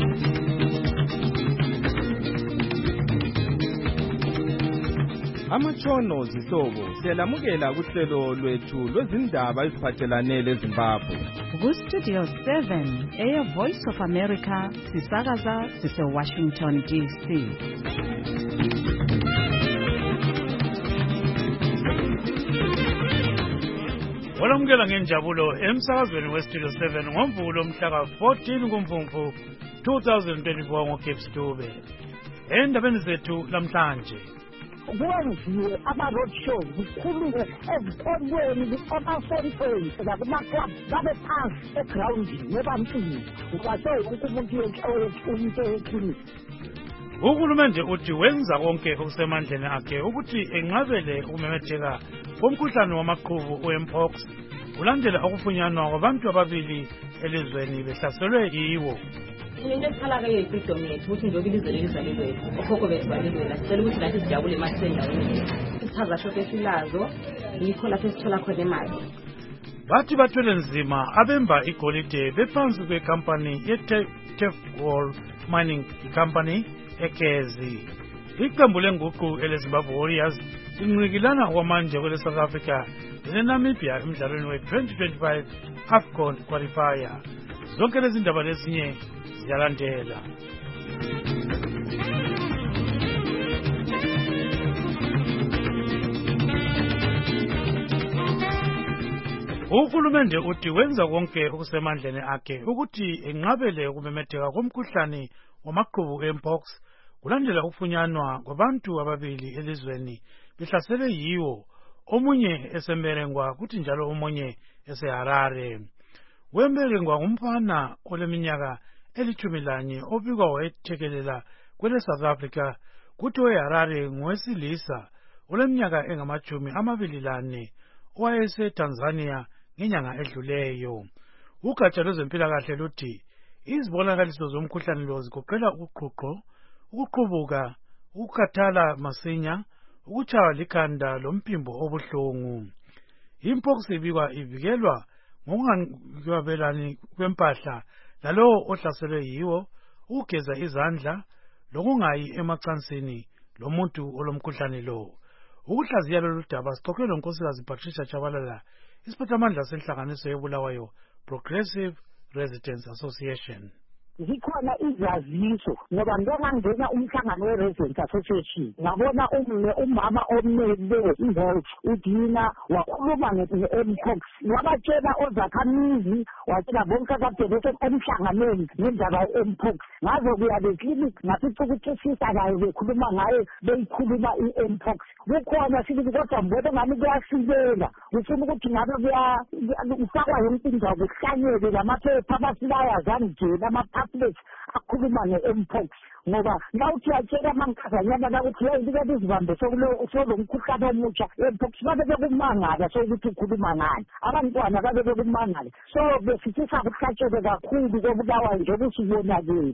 Amatshono zihlobo siyalamukela kuhlelo lwethu lwezindaba eziphathelane leZimbabwe. Ku Studio seven eya Voice of America sisakaza sise Washington D C. Olamukela ngenjabulo emsakazweni we Studio seven ngoMvulo mhla ka fourteen kuMfumfu two thousand twenty-four ngoGibbs Dube. Endabeni zethu lamhlanje kwenziwe ama-road shows kukhulunywe ezikolweni emasontweni nakumaklabhu babe phansi egrawundini ebantwini ubase wonke umuntu umuntu eklinikhi. Uhulumende uthi wenza konke okusemandleni akhe ukuthi enqabele ukumemetheka komkhuhlane wamaqhubu we-mpox kulandela okufunyanwa kwabantu ababili elizweni behlaselwe yiwo. Into esiphala ke yipidom yethu ukuthi njengoba ilizwe lelizwe lethu okhokho bethu balilwela sicela ukuthi nathi sijabule manje sendaweni isiphaza shophe silazo yikho lapho esithola khona imali. Bathi bathwele nzima abemba igolide bephansi kwekampani ye-Tefgol Mining Company ekezi. Iqembu lenguqu eleZimbabwe Warriors linqikilana kwamanje kwele South Africa leNamibia emdlalweni we-twenty twenty-five AFCON qualifier. Zonke lezi ndaba lezinye ziyalandela. Uhulumende uthi wenza konke okusemandleni akhe ukuthi enqabele ukumemetheka komkhuhlane wamaqhubu e-mpox kulandela ukufunyanwa kwabantu ababili elizweni behlasele yiwo, omunye eseMberengwa kuthi njalo omunye eseHarare. Wemberengwa ngumfana oleminyaka elithumi lanye obikwa wayethekelela kwele South Africa kuthi weHarare ngowesilisa oleminyaka engamachumi amabili lane owayese Tanzania ngenyanga edluleyo. Ugatsha lwezempilakahle luthi izibonakaliso zomkhuhlane lo zigoqela ukuqhuqho, ukuqubuka, ukukhathala masinya, ukutshaywa likhanda lomphimbo obuhlungu. Impox ibikwa ivikelwa ngokungakwabelani kwempahla lalowo ohlaselwe yiwo, ukugeza izandla lokungayi emacansini lomuntu olomkhuhlane lo. Ukuhlaziya lolu daba sixoxe lonkosikazi Patricia Chabalala, isiphathamandla senhlanganiso yebulawayo Progressive Residents Association. Zikhona izaziso ngoba ngangena umhlangano we-Residents Association ngabona umne umama omnele involved udina wakhuluma nge-mpox wabatshela ozakhamizi watshela bonke ababhekele emhlanganweni ngendaba ye-mpox ngazo kuya beklinik ngafica ukuthi sisa layo bekhuluma ngayo beyikhuluma i-mpox. Kukhona sithi kodwa mbona ngami kuyasikela kufuna ukuthi ngabe kufakwa yonke indawo kuhlanyelwe lamaphepha abasilayazani njena ama-pamphlets akhuluma nge-mpox ngoba nawuthi uyatshela amankazanyana nakuthi yayibike izibambe solo mkhuhlane omutsha e-mpox babe bekumangala sokuthi ukhuluma ngani, abantwana babe bekumangala. So besithi sakuhlatshele kakhulu kobulawayo njengoba usibonakele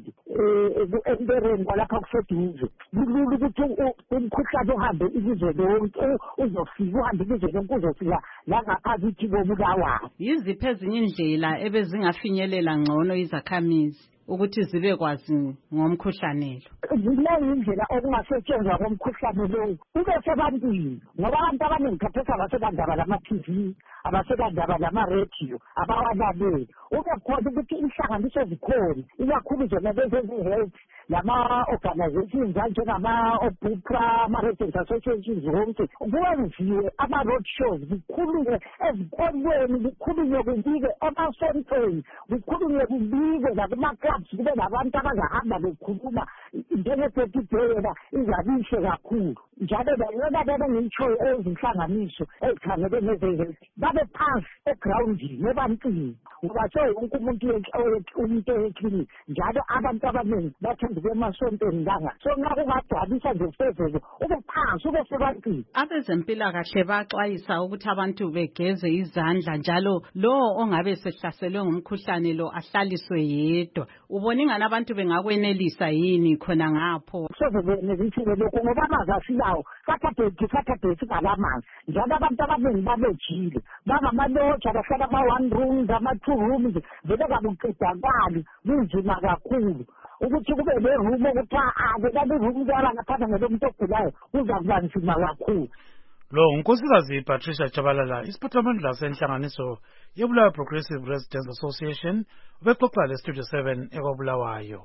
emberengwa lapha kuseduze kulula ukuthi umkhuhlane uhambe ilizwe lonke uzofika uhambe ilizwe lonke uzofika langaphakathi kobulawayo. Yiziphi ezinye indlela ebezingafinyelela ngcono izakhamizi ukuthi zibe kwazi ngomkhuhlane lo? Ziningi indlela okungasetshenzwa ngomkhuhlane lo ube sebantwini ngoba abantu abaningi khathesi abasebandaba lama-T V abasebandaba lama-radio abawalaleli. Ube khona ukuthi inhlanganiso zikhona ikakhulu zona lezi-health lama-organizations anjengama-obupra ama-residents associations zonke kwenziwe ama-road shows kukhulunywe ezikolweni kukhulunywe kubike emasontweni kukhulunywe kubike nakumaklabs kube nabantu abazahamba bekhuluma njenge-thirty-day izabihle kakhulu njalo bayona bebengiyitshoyo ezinhlanganiso ezikhangele neze-health babe phansi egrawundini ebantwini ngoba so wonke umuntu umuntu eklinikhi njalo abantu abaningi bathanda ukuya emasontweni langa so nxa kungagcwalisa nje phezulu ube phansi ube sebantwini. Abezempilakahle baxwayisa ukuthi abantu begeze izandla njalo lowo ongabe sehlaselwe ngumkhuhlane lo ahlaliswe yedwa. Ubona ingani abantu bengakwenelisa yini khona ngapho? Sozenelisiwe lokho ngoba amanzi asilawo Saturday Saturday singalamanzi njalo abantu abaningi babejile bangamaloja bahlala ama-one rooms ama-two rooms vele kabuqedakali kunzima kakhulu ukuthi kube le-room okuthiwa ake lali room yala ngaphandle ngelo muntu ogulayo kuza kuba nzima kakhulu. Lo unkosikazi Patricia Chabalala isiphathamandla senhlanganiso yeBulawayo Progressive Residents Association ubexoxa le-Studio seven ekwaBulawayo.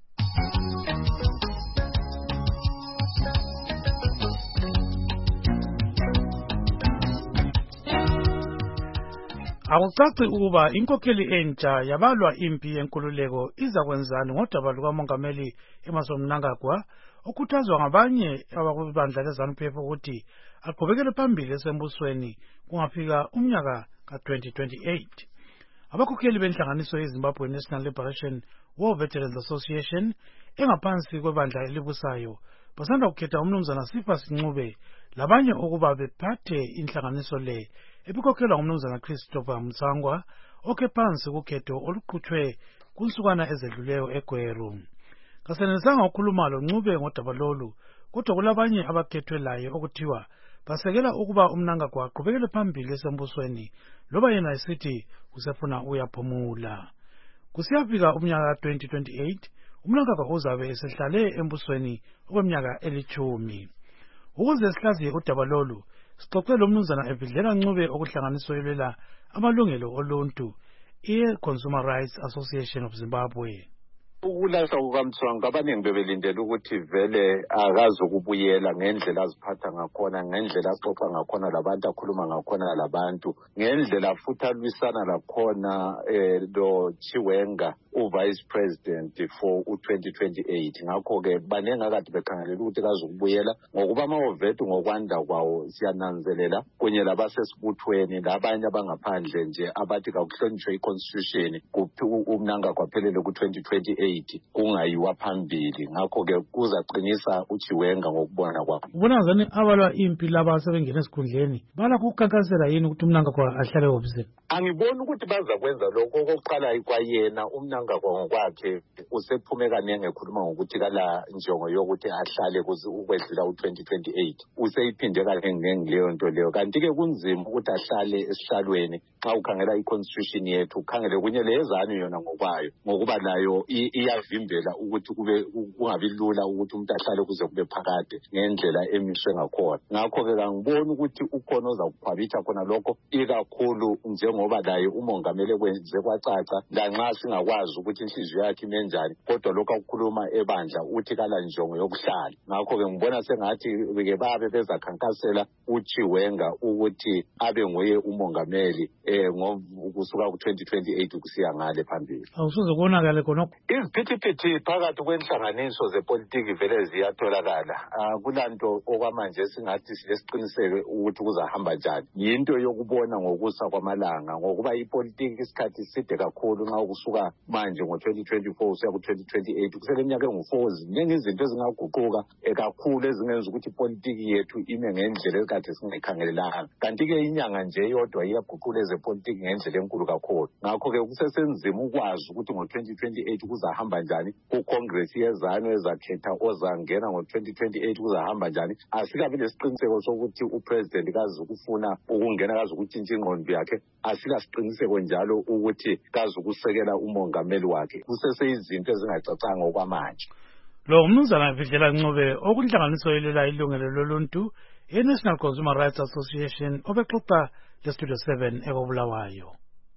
Akucaci ukuba inkokheli entsha yabalwa impi yenkululeko izakwenzani ngodaba lukamongameli Emmerson Mnangagwa okhuthazwa ngabanye abakubandla leZANU-P F ukuthi aqhubekele phambili esembusweni kungafika umnyaka ka twenty twenty-eight. Abakhokheli benhlanganiso yeZimbabwe National Liberation War Veterans Association engaphansi kwebandla elibusayo basanda kukhetha umnumzana Sifas Ncube labanye okuba bephathe inhlanganiso le ebikhokhelwa ngumnumzana Christopher Mtsangwa okhe phansi kukhetho oluqhutshwe kunsukwana ezedluleyo eGweru. Kasenelisanga ukukhuluma lo Ncube ngodaba lolu kodwa kulabanye abakhethwe laye okuthiwa basekela ukuba uMnangagwa aqhubekele phambili esembusweni loba yena esithi usefuna uyaphumula. Kusiyafika umnyaka twenty twenty-eight uMnangagwa uzabe esehlale embusweni okweminyaka elithumi. Ukuze sihlaziye udaba lolu sixoxe lo mnumzana evidlela Ncube okuhlanganiso yelwela amalungelo oluntu i-Consumer Rights Association of Zimbabwe. Ukulahla kukaMtswanga abaningi bebelindela ukuthi vele akazokubuyela ngendlela aziphatha ngakhona ngendlela axoxa ngakhona labantu akhuluma ngakhona labantu ngendlela futhi alwisana lakhona eh lo Chiwenga uvice president for u-twenty twenty-eight ngakho-ke baningi akade bekhangelela ukuthi kazokubuyela ngokuba amawovetu ngokwanda kwawo siyananzelela kunye labasesibuthweni labanye abangaphandle nje abathi kakuhlonishwe i-constitution uMnangagwa aphelele ku-twenty twenty-eight kungayiwa phambili ngakho-ke kuzaqinisa uChiwenga ngokubona kwakho. Ubona ngani abalwa impi laba sebengena esikhundleni bala kukhankasela yini ukuthi uMnangagwa ahlale ofisini? Angiboni ukuthi bazakwenza lokho. Okokuqala kwayena uMnangagwa ngokwakhe usephume kanenge ekhuluma ngokuthi kala njongo yokuthi ahlale ukwedlula u-twenty twenty-eight useyiphinde kanenge leyo nto leyo kanti-ke kunzima ukuthi ahlale esihlalweni xa ukhangela i-constitution yethu ukhangele kunye leyezanu yona ngokwayo ngokuba nayo iyavimbela ukuthi kube kungabi lula ukuthi umuntu ahlale kuze kube phakade ngendlela emiswe ngakhona. Ngakho-ke kangiboni ukuthi ukhona ozakukhwabitha khona lokho ikakhulu njengoba laye umongameli kwenze kwacaca lanxa singakwazi ukuthi inhliziyo yakhe imenjani kodwa lokho akukhuluma ebandla uthi kala njongo yokuhlala. Ngakho-ke ngibona sengathi ke babe bezakhankasela uChiwenga ukuthi abe nguye umongameli eh ngokusuka ku-twenty twenty-eight kusiya ngale phambili. Awusoze kubonakale khonokho. Iziphithi phakathi kwenhlanganiso zepolitiki vele ziyatholakala. Kulanto okwamanje singathi silesiqiniseke ukuthi kuzahamba njani. Yinto yokubona ngokusa kwamalanga ngokuba ipolitiki isikhathi side kakhulu nxa kusuka manje ngo-twenty twenty-four usiya ku-twenty twenty-eight kusele iminyaka engu-four ziningi izinto ezingaguquka kakhulu ezingenza ukuthi ipolitiki yethu ime ngendlela ezikade singayikhangelelanga. Kanti-ke inyanga nje yodwa iyaguqula ezepolitiki ngendlela enkulu kakhulu. Ngakho-ke kusesenzima ukwazi ukuthi ngo-twenty twenty-eight kuzahamba njani ku-Congress yezanu ezakhetha ozangena ngo-twenty twenty-eight kuzahamba njani. Asikabi lesiqiniseko sokuthi upresident kazi ukufuna ukungena kazi ukutshintsha ingqondo yakhe asikasiqiniseko njalo ukuthi kazi ukusekela umongameli wakhe kuseseyizinto ezingacacanga okwamanje. Lo mnumzana Vidlela Ncube okunhlanganiso yelela ilungelo loluntu i-National Consumer Rights Association obexoxa le-Studio seven ekwaBulawayo.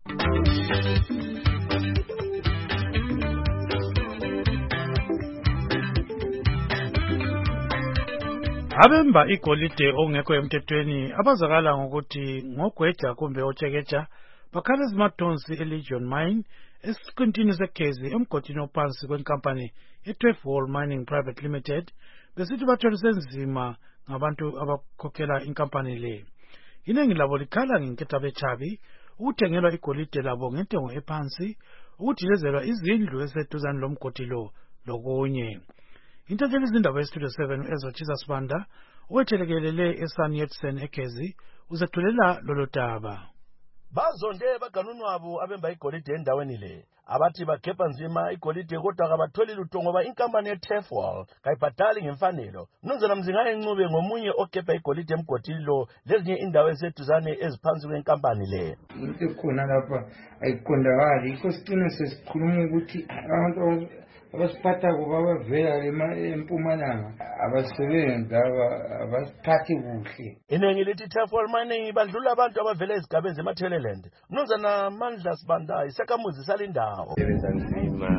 Abemba igolide ongekho emthethweni abazakala ngokuthi ngogweja kumbe otshekeja bakhale zimatonsi e-Legion Mine esiqintini seGezi emgodini ophansi kwenkampani ye-twelve Wall Mining Private Limited besithi batholiswe nzima ngabantu abakhokhela inkampani le. Iningi labo likhala ngenketha bechabi ukuthengelwa igolide labo ngentengo ephansi, ukudilizelwa izindlu eseduzane lomgodi lo lokunye. Intatheli izindaba ye-Studio seven ezochisa Sibanda owethelekelele eSanyetsen eGezi uzethulela lolo daba. Bazonde baganunwabo abemba igolide endaweni le abathi bakhepha nzima igolide kodwa kabatholi lutho ngoba inkampani ye-twelve Wall kayibhadali ngemfanelo. Mnumzana Mzinga Encube ngomunye okhepha igolide emgodini lo lezinye indawo eseduzane eziphansi kwenkampani le. Into khona lapha ayiqondakali ikho sicine sesikhuluma ukuthi abantu abasiphatha kuba bavela eMpumalanga abasebenzi abasiphathi kuhle. Iningi lithi twelve Wall Mining badlula abantu abavela ezigabeni zeMatheleland. Mnumzana Mandla Sibanda isakhamuzi salindawo. Sebenza nzima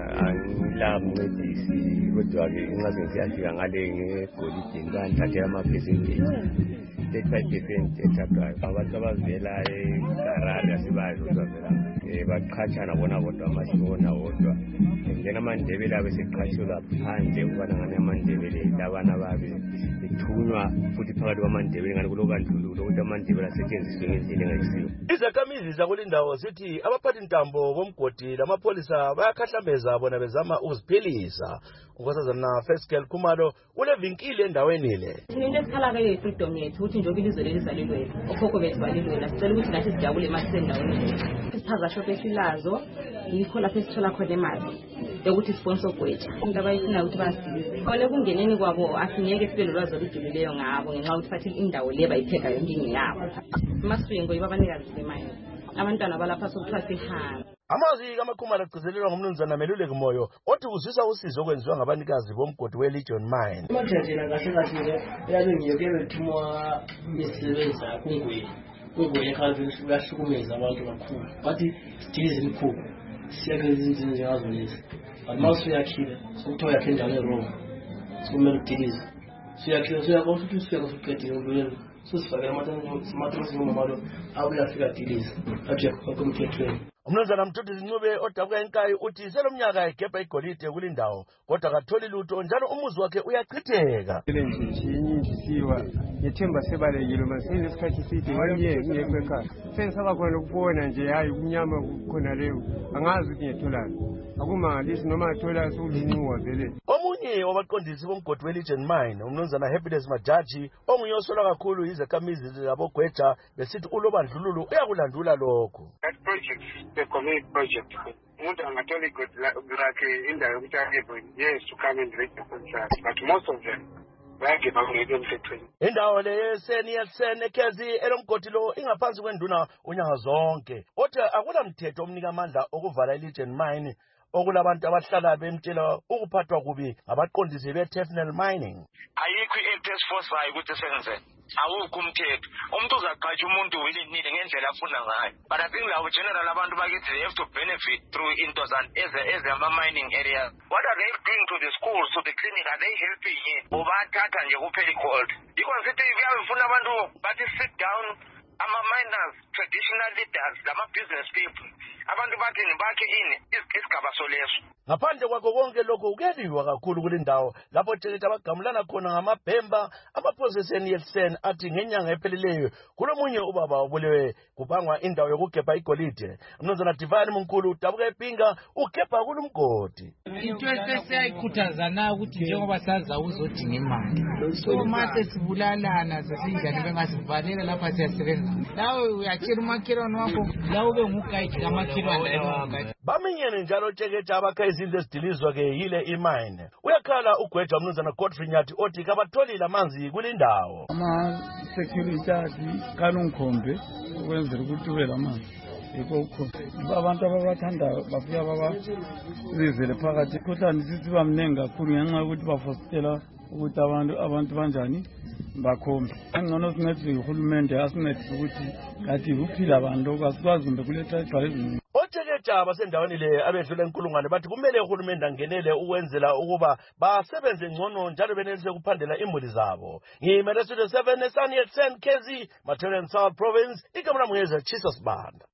angilamncedisi kodwa-ke ingaze ngiyafika ngale ngegolide nganthathela ama-percentage thirty-five percent ethathwayo. Abantu abavela eGarari asibazi abavela baqhatshana bona bodwa amashona wodwa. Then amandebele abe seqhatshelwa phandle ukubana ngani amandebele labana babe bethunywa futhi phakathi kwamandebele ngani kulokandlululo ukuthi amandebele asetshenziswe ngendlela engayisiyo. Izakhamizi zakulindawo zithi abaphathi ntambo bomgodi lamapholisa bayakhahlambeza bona bezama ukuziphilisa. Unkosazana Feskel Khumalo ulevinkile endaweni le. Into esikhala kayo i-freedom yethu ukuthi njengoba ilizwe leli zalilwela okhokho bethu balilwela sicela ukuthi nathi sijabule imali sendaweni le. Isiphaza shop esilazo yikho lapho esithola khona imali yokuthi sponsor gwetha into abayifuna ukuthi basize. Kole kungeneni kwabo asingeke sibe lolwazi olujulileyo ngabo ngenxa ukuthi bathi indawo le bayipheka yonke ingeyabo. Masiyengo yiba abanikazi bemali abantwana balapha sokuthiwa sihamba. Amazwi kaMakhumalo agcizelelwa ngumnumzana Meluleki Moyo othi uzwisa usizo okwenziwa ngabanikazi bomgodi we-Legion Mine. Amathethela kahle kahle yabe ngiyeke bethumwa isebenza kungwe kungwe ekhaya kuyahlukumeza abantu kakhulu. Bathi sidilize imikhulu siyakhe izinto njengazo lezi. Amasu yakhile sokuthiwa yakhe endaweni e-wrong. Kumele udilize. Siyakhe siyakho futhi siyakho futhi ngibuyela. Sisifakela amathulusi ngomalo abuyafika dilize. Athi yakho kumthethweni. Umnumzana Mthuthi Zincube odabuka enkayi uthi selomnyaka egebha igolide kulindawo kodwa akatholi lutho njalo umuzi wakhe uyachitheka. Siwa ngethemba sebalekile masele isikhathi eside ngiyeke ngiyekho ekhaya sensaba khona ukubona nje hayi ukunyama khona leyo angazi ukuthi ngiyetholani akumangalisi noma athola suliniwa vele. Omunye wabaqondisi bomgodi we-Legion Mine umnumzana Happiness Majaji onguye osola kakhulu izakhamizi zabogwetha besithi ulobandlululo uyakulandula lokho. That project the community project umuntu angathola igodi lakhe indawo yokuthi akebe yes to come and read the contract but most of them bayageba kungekho emthethweni. Indawo le yeSanyetsen eGezi elomgodi lo ingaphansi kwenduna unyanga zonke kodwa akulamthetho omnika amandla okuvala i-Legion Mine okulabantu abahlala bemtshela ukuphathwa kubi abaqondisi be-Tefnel Mining. Ayikho i-act esiforsayo ukuthi senze awukho umthetho umuntu uzaqhatsha umuntu willinile ngendlela afuna ngayo but I think labo general abantu bakithi they have to benefit through into as as ama-mining areas. What are they doing to the schools, to the clinic? Are they helping here ubathatha nje kuphela i-cold? Yikho sithi kuyabefuna abantu bathi sit down ama-miners, traditional leaders, lama-business people abantu bathi nibakhe ini isigaba soleso. Ngaphandle kwakho konke lokho kuyaliwa kakhulu kulindawo lapho theketha abagamulana khona ngamabhemba amaphoseseni yeSen athi ngenyanga ephelileyo kulomunye ubaba obulewe kubangwa indawo yokugebha igolide. Mnumzana Divine Munkulu udabuka ePinga ugebha kulumgodi. Into esesiyayikhuthaza na ukuthi njengoba saza uzodinga imali so mase sibulalana sesinjani bengasivalela lapha siyasebenza nawe uyatshela umakhelwane wakho la ube ngugayidi kamakhelwane wakho. Baminyene njalo theketha abakha izinto ezidilizwa ke yile imine. Uyakhala ugwetha umnumzana Godfrey Nyathi othi kabatholile amanzi kulindawo. Ama security athi kanungikhombe ukwenzela ukuthi ube lamanzi. Yikho ukho abantu ababathandayo bafika baba sizele phakathi khohlani sithi bamningi kakhulu ngenxa yokuthi bafositela ukuthi abantu abantu banjani bakhombe. Angcono sincedise uhulumende asincedise ukuthi kathi kuphila abantu kwasikwazi kumbe kuletha ithwala eziningi. Otheketha basendaweni le abedlula enkulungwane bathi kumele uhulumende angenele ukwenzela ukuba basebenze ngcono njalo benelise ukuphandela imuli zabo. Ngimele Studio seven eSanyetsen Gezi, Maternal South Province, ikamla Muyeza Chisa Sibanda.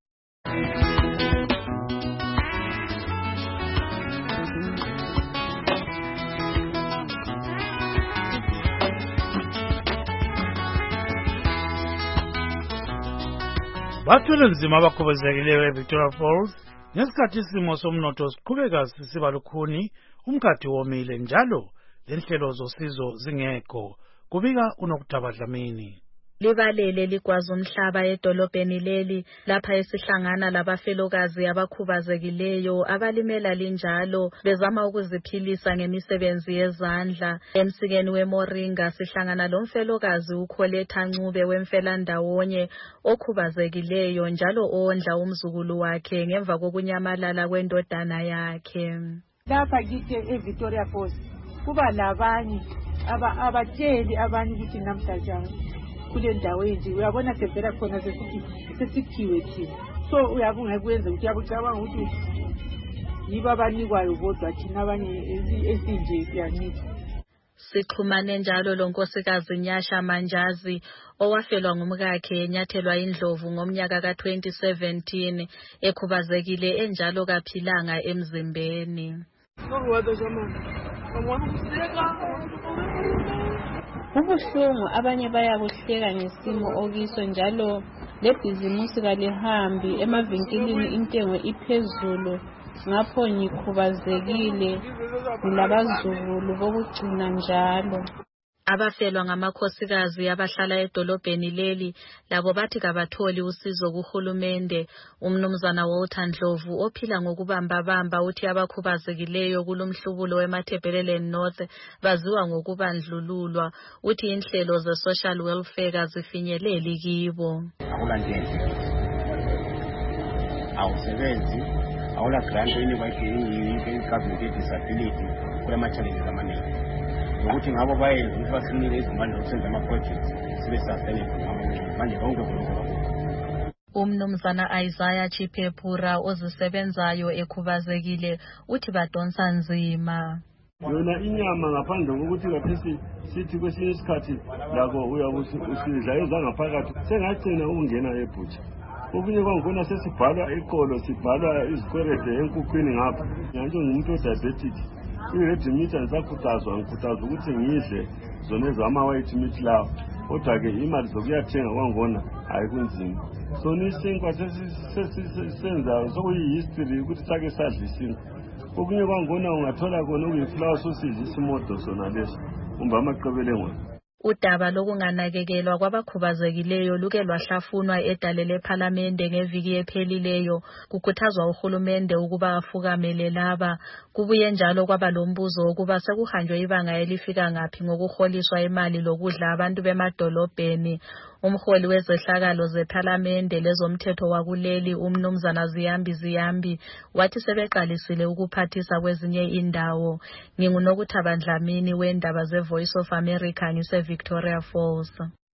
Bathwele nzima abakhubazekileyo eVictoria Falls ngesikhathi isimo somnotho siqhubeka sisiba lukhuni, umkhathi womile njalo lenhlelo zosizo zingekho, kubika uNokutaba Dlamini. Libalele ligwaza umhlaba edolobheni leli lapha esihlangana labafelokazi abakhubazekileyo abalimela linjalo bezama ukuziphilisa ngemisebenzi yezandla. Emsikeni weMoringa sihlangana lomfelokazi uKholetha Ncube wemfelandawonye okhubazekileyo njalo ondla umzukulu wakhe ngemva kokunyamalala kwendodana yakhe. Lapha kithi eVictoria Falls kuba labanye abatsheli abanye ukuthi namhlanje kule ndawo enje uyabona sevela khona sesithi sesiphiwe thina, so uyabunga kwenza ukuthi yabucabanga ukuthi yiba abanikwayo kodwa thina abanye esinje siyanika. Sixhumane njalo lonkosikazi Nyasha Manjazi owafelwa ngumkakhe enyathelwa indlovu ngomnyaka ka twenty seventeen ekhubazekile enjalo kaphilanga emzimbeni. Ubuhlungu abanye bayakuhleka ngesimo okiso njalo lebhizimusi kalihambi emavinkilini intengo iphezulu ngapho ngikhubazekile ngilabazukulu bokugcina njalo. Abafelwa ngamakhosikazi abahlala edolobheni leli labo bathi kabatholi usizo kuhulumende. Umnumzana Walter Ndlovu ophila ngokubamba-bamba uthi abakhubazekileyo kulomhlubulo weMatabeleland North baziwa ngokubandlululwa. Uthi inhlelo ze-social welfare kazifinyeleli kibo. Akulantenze, awusebenzi, awula grant enikwayithi government ye-disability kulama-challenges amaningi. Ukuthi ngabo bayenza ukuthi basinike izimali zokusenza ama-projects sibe sustainable manje konke kwenziwa. Umnumzana Isaiah Chiphepura ozisebenzayo ekhubazekile uthi badonsa nzima. Yona inyama ngaphandle kokuthi kaphesi sithi kwesinye isikhathi lako uyabusidla ezangaphakathi sengagcina ukungena ebhutsha. Okunye kwangona sesibhalwa ekolo sibhalwa izikwerede enkukhwini ngapha. Nje ngumuntu odiabetic. I-red meat andisakhuthazwa ngikhuthazwa ukuthi ngidle zona ezama-white meat lawo, kodwa-ke imali zokuyathenga kwangona hayi kunzima. Sona isinkwa sesisenzayo sokuyi-history ukuthi sake sadla isinkwa. Okunye kwangona ungathola khona okuyiflower sausage isimodo sona leso kumbe amaqebelengwane. Udaba lokunganakekelwa kwabakhubazekileyo luke lwahlafunwa edale lephalamende ngeviki ephelileyo. Kukhuthazwa uhulumende ukuba afukamele laba. Kubuye njalo kwaba lombuzo wokuba sekuhanjwe ibanga elifika ngaphi ngokuholiswa imali lokudla abantu bemadolobheni. Umholi wezehlakalo zephalamende lezomthetho wakuleli umnumzana Ziyambi Ziyambi wathi sebeqalisile ukuphathisa kwezinye indawo. NginguNokutaba Dlamini wendaba ze Voice of America ngise Victoria Falls.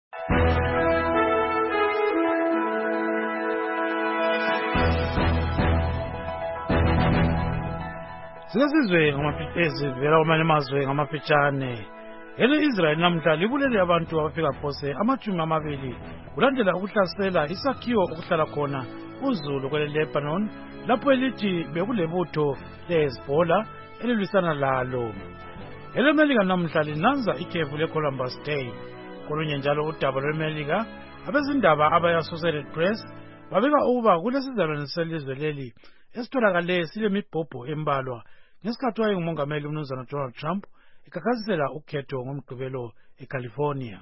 Sizizwe ngamapitezi vela kwamanye amazwe ngamapitshane. Ele Israel namhla libulele abantu abafika phose amajumi amabili kulandela ukuhlasela isakhiwo okuhlala khona uzulu kwele Lebanon lapho elithi bekulebutho leHezbollah elilwisana lalo. Ele Melika namhla linanza ikhefu leColumbus Day. Kolunye njalo udaba lweMelika abezindaba abayi-Associated Press babika ukuba kulesizalwane selizwe leli esitholakale silemibhobho embalwa ngesikhathi wayengumongameli umnumzana Donald Trump ikakazisela ukhetho ngomgqibelo eCalifornia.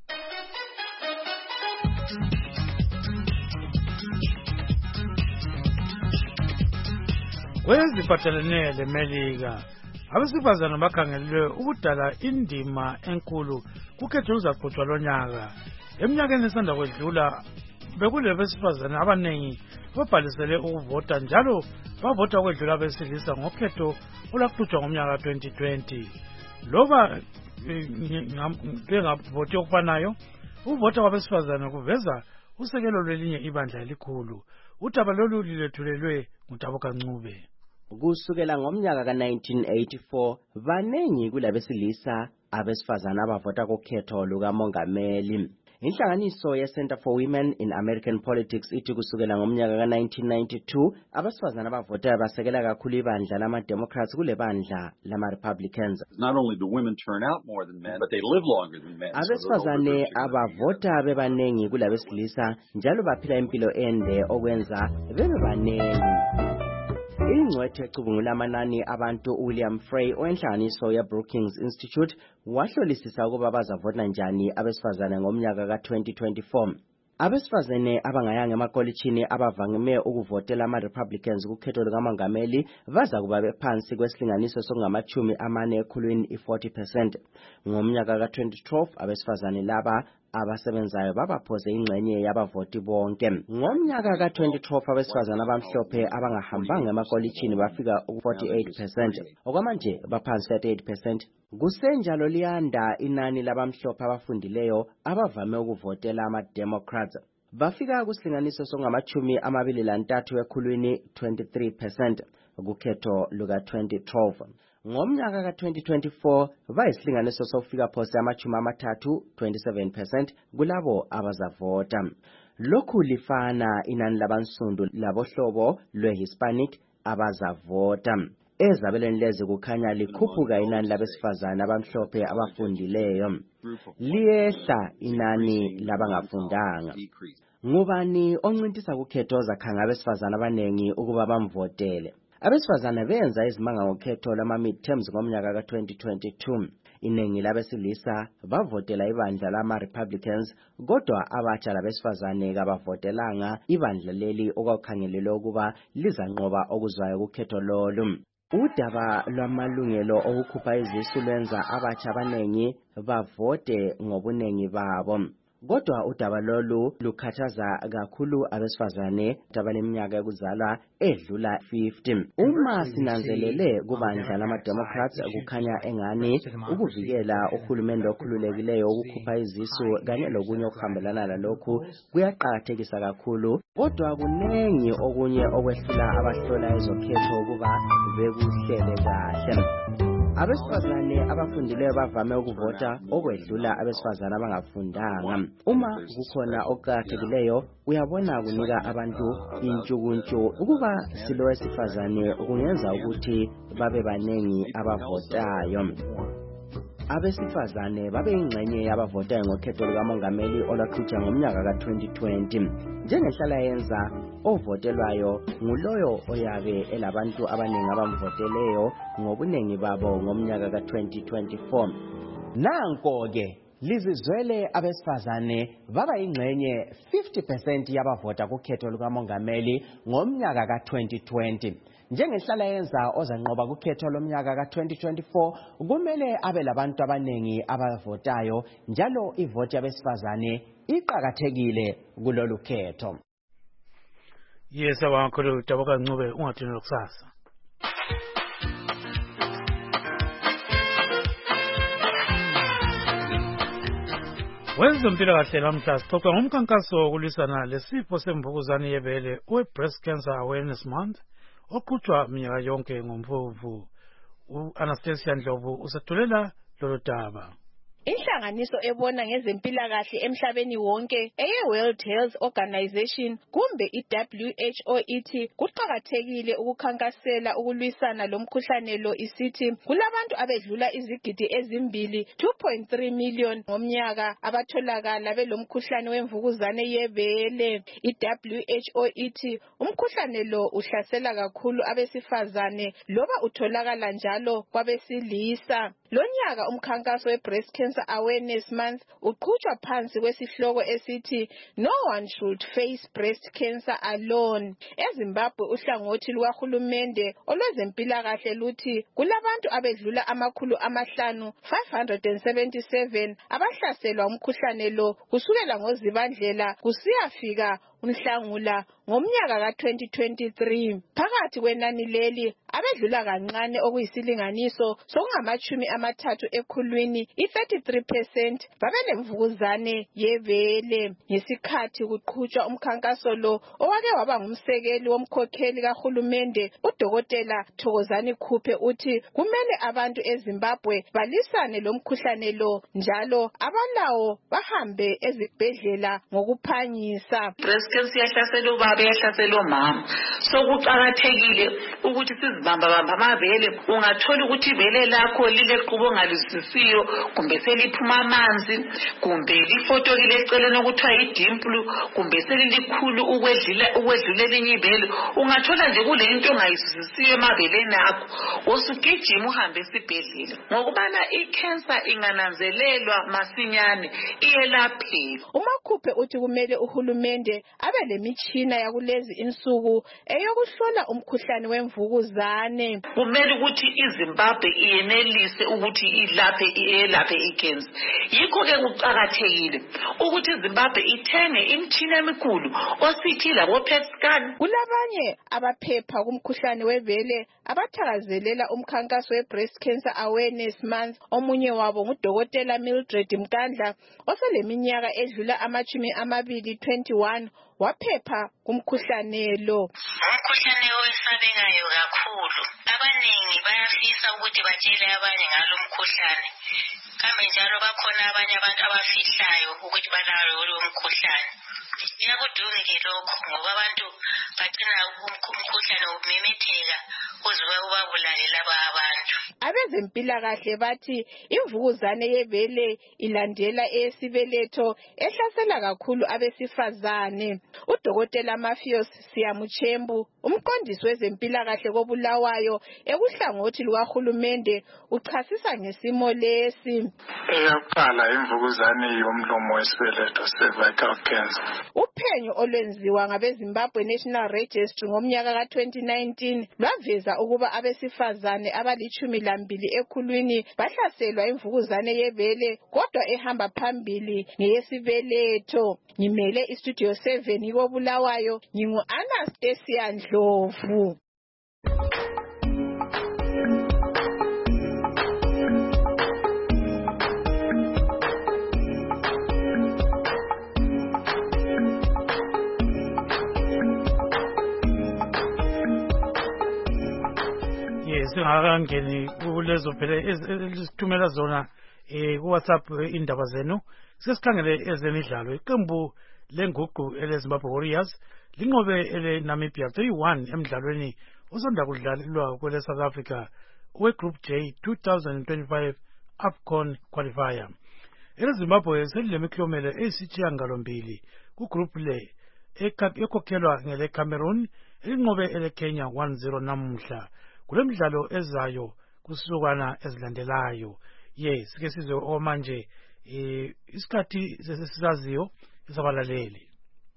Kweziphathelene leMelika abesifazane bakhangelelwe ukudala indima enkulu kukhetho oluzaqhutshwa lonyaka. Eminyakeni esanda kwedlula bekule besifazane abanengi babhalisele ukuvota njalo bavota kwedlula abesilisa ngokhetho olwaqhutshwa ngomnyaka twenty twenty. Loba bengavoti okufanayo, ukuvota kwabesifazane kuveza usekelo lwelinye ibandla elikhulu. Udaba lolu lilethulelwe nguTabuka Ncube. Kusukela ngomnyaka ka nineteen eighty-four banengi kulabesilisa abesifazana abavota kokhetho lukamongameli. Inhlanganiso ye-Center for Women in American Politics ithi kusukela ngomnyaka ka nineteen ninety-two abesifazana abavotayo basekela kakhulu ibandla lama-Democrats kule bandla lama-Republicans. Not only do women turn out more than men, but they live longer than men. Abesifazane abavota bebaningi kulabesilisa njalo baphila impilo ende okwenza bebe baningi. Ingcwethe ecubungula amanani abantu uWilliam Frey owenhlanganiso ye-Brookings Institute wahlolisisa ukuba bazavota njani abesifazane ngomnyaka ka twenty twenty-four. Abesifazane abangayanga emakolitshini abavangime ukuvotela ama-Republicans kukhetho lukamongameli baza kuba bephansi kwesilinganiso sokungamachumi amane ekhulwini i-forty percent. Ngomnyaka ka twenty twelve abesifazane laba abasebenzayo babaphoze ingxenye yabavoti bonke. Ngomnyaka ka twenty twelve abesifazane abamhlophe abangahambanga emakolitshini bafika ku-forty-eight percent. Okwamanje baphansi thirty-eight percent. Kusenjalo liyanda inani labamhlophe abafundileyo abavame ukuvotela ama-Democrats. Bafika kusilinganiso songamachumi amabili lantathu ekhulwini twenty-three percent kukhetho luka twenty twelve. Ngomnyaka ka twenty twenty-four bayisilinganiso sokufika phose amachumi amathathu twenty-seven percent kulabo abazavota. Lokhu lifana inani labansundu labohlobo lwe-Hispanic abazavota. Ezabelweni lezi kukhanya likhuphuka inani labesifazane abamhlophe abafundileyo. Liyehla inani labangafundanga. Ngubani oncintisa kukhetho zakhanga abesifazane abanengi ukuba bamvotele? Abesifazane benza izimanga ngokhetho lama-midterms ngomnyaka ka twenty twenty-two. Inengi labesilisa bavotela ibandla lama-Republicans, kodwa abatsha labesifazane kabavotelanga ibandla leli okwakhangelelwe ukuba lizanqoba okuzwayo kukhetho lolu. Udaba lwamalungelo okukhupha izisu lwenza abatsha abanengi bavote ngobunengi babo. Kodwa udaba lolu lukhathaza kakhulu abesifazane abaleminyaka yokuzalwa edlula fifty. Uma sinanzelele kubandla lama-Democrats kukhanya engani ukuvikela uhulumende okhululekileyo ukukhupha izisu kanye lokunye okuhambelana lalokhu kuyaqakathekisa kakhulu, kodwa kunengi okunye okwehlula abahlola ezokhetho ukuba bekuhlele kahle. Abesifazane abafundileyo bavame ukuvota okwedlula abesifazane abangafundanga. Uma kukhona okuqakathekileyo uyabona kunika abantu intshukuntshu ukuba silowesifazane kungenza ukuthi babe banengi abavotayo. Abesifazane babe ingxenye yabavotayo ngokhetho lukamongameli olwaqhutshwa ngomnyaka ka twenty twenty. Njengenhlala yenza ovotelwayo nguloyo oyabe elabantu abanengi abamvoteleyo ngobunengi babo ngomnyaka ka twenty twenty-four. Nanko ke lizizwele abesifazane baba ingxenye fifty percent yabavota kukhetho lukamongameli ngomnyaka ka twenty twenty. Njengenhlala yenza ozanqoba kukhetho lomnyaka ka twenty twenty-four kumele abe labantu abanengi abavotayo njalo ivoti yabesifazane iqhakathekile kulolu khetho. Yes, abakhulu Daboka Ncube ungathini lokusasa. Wezempilakahle namhla sixoxa ngomkhankaso wokulwisana lesifo semvukuzane yebele we-Breast Cancer Awareness Month oqhutshwa minyaka yonke ngoMfumfu. U-Anastasia Ndlovu usethulela lolu daba. Inhlanganiso ebona ngezempilakahle emhlabeni wonke eye-World Health Organization kumbe i-W H O ithi kuqakathekile ukukhankasela ukulwisana lomkhuhlane lo isithi kulabantu abedlula izigidi ezimbili two point three million ngomnyaka abatholakala belomkhuhlane wemvukuzane yebele. I-W H O ithi umkhuhlane lo uhlasela kakhulu abesifazane loba utholakala njalo kwabesilisa. Lonyaka umkhankaso we-Breast Cancer Awareness Month uqhutshwa phansi kwesihloko esithi No one should face breast cancer alone. EZimbabwe uhlangothi lukahulumende olwezempilakahle luthi kulabantu abedlula amakhulu amahlanu five hundred seventy-seven abahlaselwa umkhuhlane lo kusukela ngoZibandlela kusiyafika uNhlangula ngomnyaka ka twenty twenty-three. Phakathi kwenani leli abedlula kancane okuyisilinganiso sokungamachumi amathathu ekhulwini i-thirty-three percent babelemvukuzane yebele. Ngesikhathi kuqhutshwa umkhankaso lo owake waba ngumsekeli womkhokheli kahulumende uDokotela Thokozani Khuphe uthi kumele abantu eZimbabwe balisane lomkhuhlane lo njalo abalawo bahambe ezibhedlela ngokuphangisa. Breast cancer yahlasela ubaba yahlasela omama. So kuqakathekile ukuthi sizibamba bamba amabele. Ungathola ukuthi ibele lakho lilequbo ongalizwisisiyo kumbe seliphuma amanzi kumbe lifotokile eceleni okuthiwa idimple kumbe selilikhulu ukwedlula ukwedlula elinye ibele. Ungathola nje kule into ongayizwisisiyo emabeleni akho usugijima uhambe esibhedlela ngokubana i-cancer ingananzelelwa masinyane iyelapheka. uMakhuphe uthi kumele uhulumende abe lemitshina yakulezi insuku eyokuhlola umkhuhlane wemvukuzane. Kumele ukuthi iZimbabwe iyenelise ukuthi ilaphe iyelaphe i-cancer. Yikho ke kuqakathekile ukuthi iZimbabwe ithenge imitshina emikhulu osithi labo P E T scan. Kulabanye abaphepha kumkhuhlane webele abathakazelela umkhankaso we-Breast Cancer Awareness Month. Omunye wabo nguDokotela Mildred Mkandla oseleminyaka edlula amachumi amabili twenty-one waphepha kumkhuhlane lo. Umkhuhlane owesabekayo kakhulu. Abaningi bayafisa ukuthi batshele abanye ngalo mkhuhlane. Kambe njalo bakhona abanye abantu abafihlayo ukuthi balawo lo mkhuhlane. Iyakudunga lokho ngoba abantu bagcina umkhuhlane umemetheka uze ubabulale laba abantu. Abezempilakahle bathi imvukuzane yebele ilandela eyesibeletho ehlasela kakhulu abesifazane. UDokotela Mafios Siyamuchembu, umqondisi wezempilakahle koBulawayo ekuhlangothi lukahulumende, uchasisa ngesimo lesi. Eyakuqala imvukuzane yomlomo wesibeletho cervical cancer. Uphenyo olwenziwa ngabeZimbabwe National Registry ngomnyaka ka twenty nineteen lwaveza ukuba abesifazane abalichumi lambili ekhulwini bahlaselwa imvukuzane yebele kodwa ehamba phambili ngeyesibeletho. Ngimele istudio seven koBulawayo, ngingu Anastasia Ndlovu. Singakangeni kulezo phela esithumela zona eh ku WhatsApp indaba zenu. Sesikhangele ezemidlalo. Iqembu lenguqu eleZimbabwe Warriors linqobe ele Namibia three one emidlalweni osanda kudlalelwa kwele South Africa we Group J twenty twenty-five AFCON qualifier. EleZimbabwe selilemiklomelo eyisithiyagalombili ku group le ekhokhelwa ngele Cameroon elinqobe ele Kenya one zero namuhla. Kule midlalo ezayo kusukana ezilandelayo. Yes, sike sizwe omanje eh isikhathi sesisaziyo isabalaleli.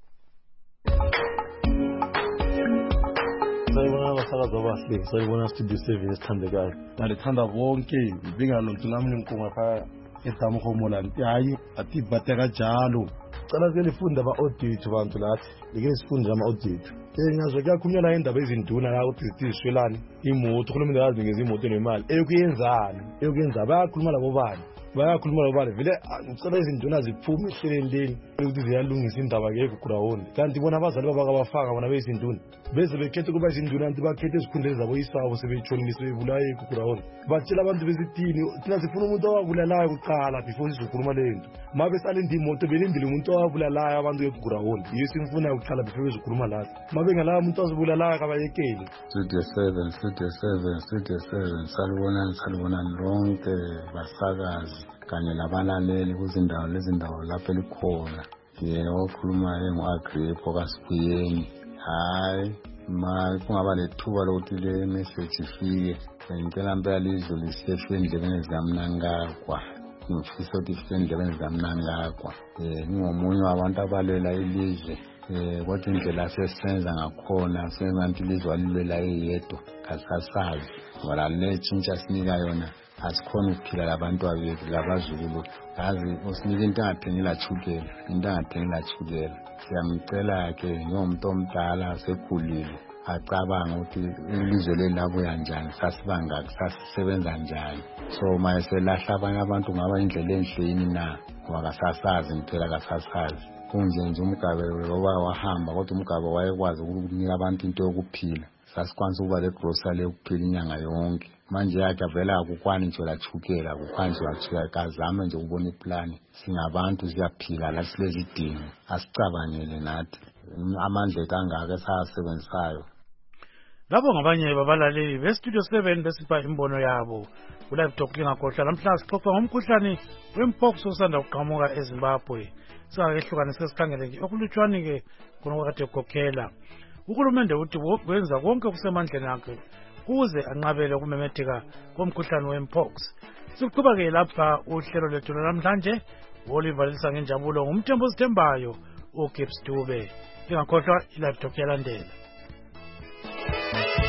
Sayibona abasakazi abahle, sayibona studio seven esithandekayo. Nalithanda bonke, ibingalonto nami inkunga phaya edamu homoland. Hayi, athi bateka njalo. Cala ke lifunda ba audit bantu lathi. Like sifunde ama audit. Eh ngazo kuyakhulunywa indaba ezinduna la ukuthi zitishwelani imoto khulumile yazi ngezi imoto nemali eyokuyenzana eyokuyenza bayakhuluma labo bani bayakhuluma labo bani vele ngicela izinduna ziphume ehlelendeni ukuthi ziyalungisa indaba ke kuground kanti bona abazali baba abafaka bona bezinduna beze bekhethe kuba izinduna anti bakhethe izikhundleni zabo isabo sebeyitshonisa bebulaye kuground batshela abantu bezithini thina sifuna umuntu owabulalayo kuqala before sizokhuluma lento mabe salindi imoto belindile umuntu owabulalayo abantu kuground yisimfuna ukuqala before sizokhuluma lathi bengala umuntu azibulalayo kabayekeli. Studio seven, Studio seven, Studio seven, salibonani salibonani lonke basakazi kanye labalaleli kuzindawo lezindawo lapho likhona. Yena okhulumayo ngo-Agri Pokasipuyeni. Hayi, ma kungaba lethuba lokuthi le message ifike. Ngicela mpela lizwe liseshwe endlebeni zikaMnangagwa. Ngifisa ukuthi ifike endlebeni zikaMnangagwa. Eh, ngingomunye wabantu abalela ilizwe. Eh kodwa indlela sesenza ngakhona sengathi lizwa lilwela yedwa kasasazi ngoba le tshintsha sinika yona asikhona ukuphila labantu abethu labazukulu yazi usinika into engathengela chukela into engathengela chukela siyamcela ke ngomuntu omdala sekhulile acabanga ukuthi ilizwe lelabuya njani sasibangaki sasisebenza njani so mayeselahla abanye abantu ngaba indlela enhle yini na ngoba kasasazi ngithela kasasazi kunje nje umgabe loba wahamba kodwa umgabe wayekwazi ukunika abantu into yokuphila sasikwanisa ukuba le grocery yokuphila inyanga yonke manje yakhe vela akukwani nje la chukela akukwani nje la kazame nje ukubona iplan singabantu siyaphila la silezidingo asicabangele nathi amandla kangaka esasebenzisayo. Labo ngabanye babalaleli bestudio seven besipha imbono yabo kulive talk lingakhohlwa namhlanje sixoxa ngomkhuhlane wempox osanda kuqhamuka eZimbabwe. Singakehlukanisa sikhangele nje okulutshwane ke kunokade kokhela. Uhulumende uthi wenza konke okusemandleni akhe kuze anqabele ukumemetheka komkhuhlane wempox. Siqhubeka ke lapha uhlelo lethu namhlanje olivalisa ngenjabulo ngumthembu osithembayo uGibbs Dube. Ingakhohlwa ilive talk yalandela.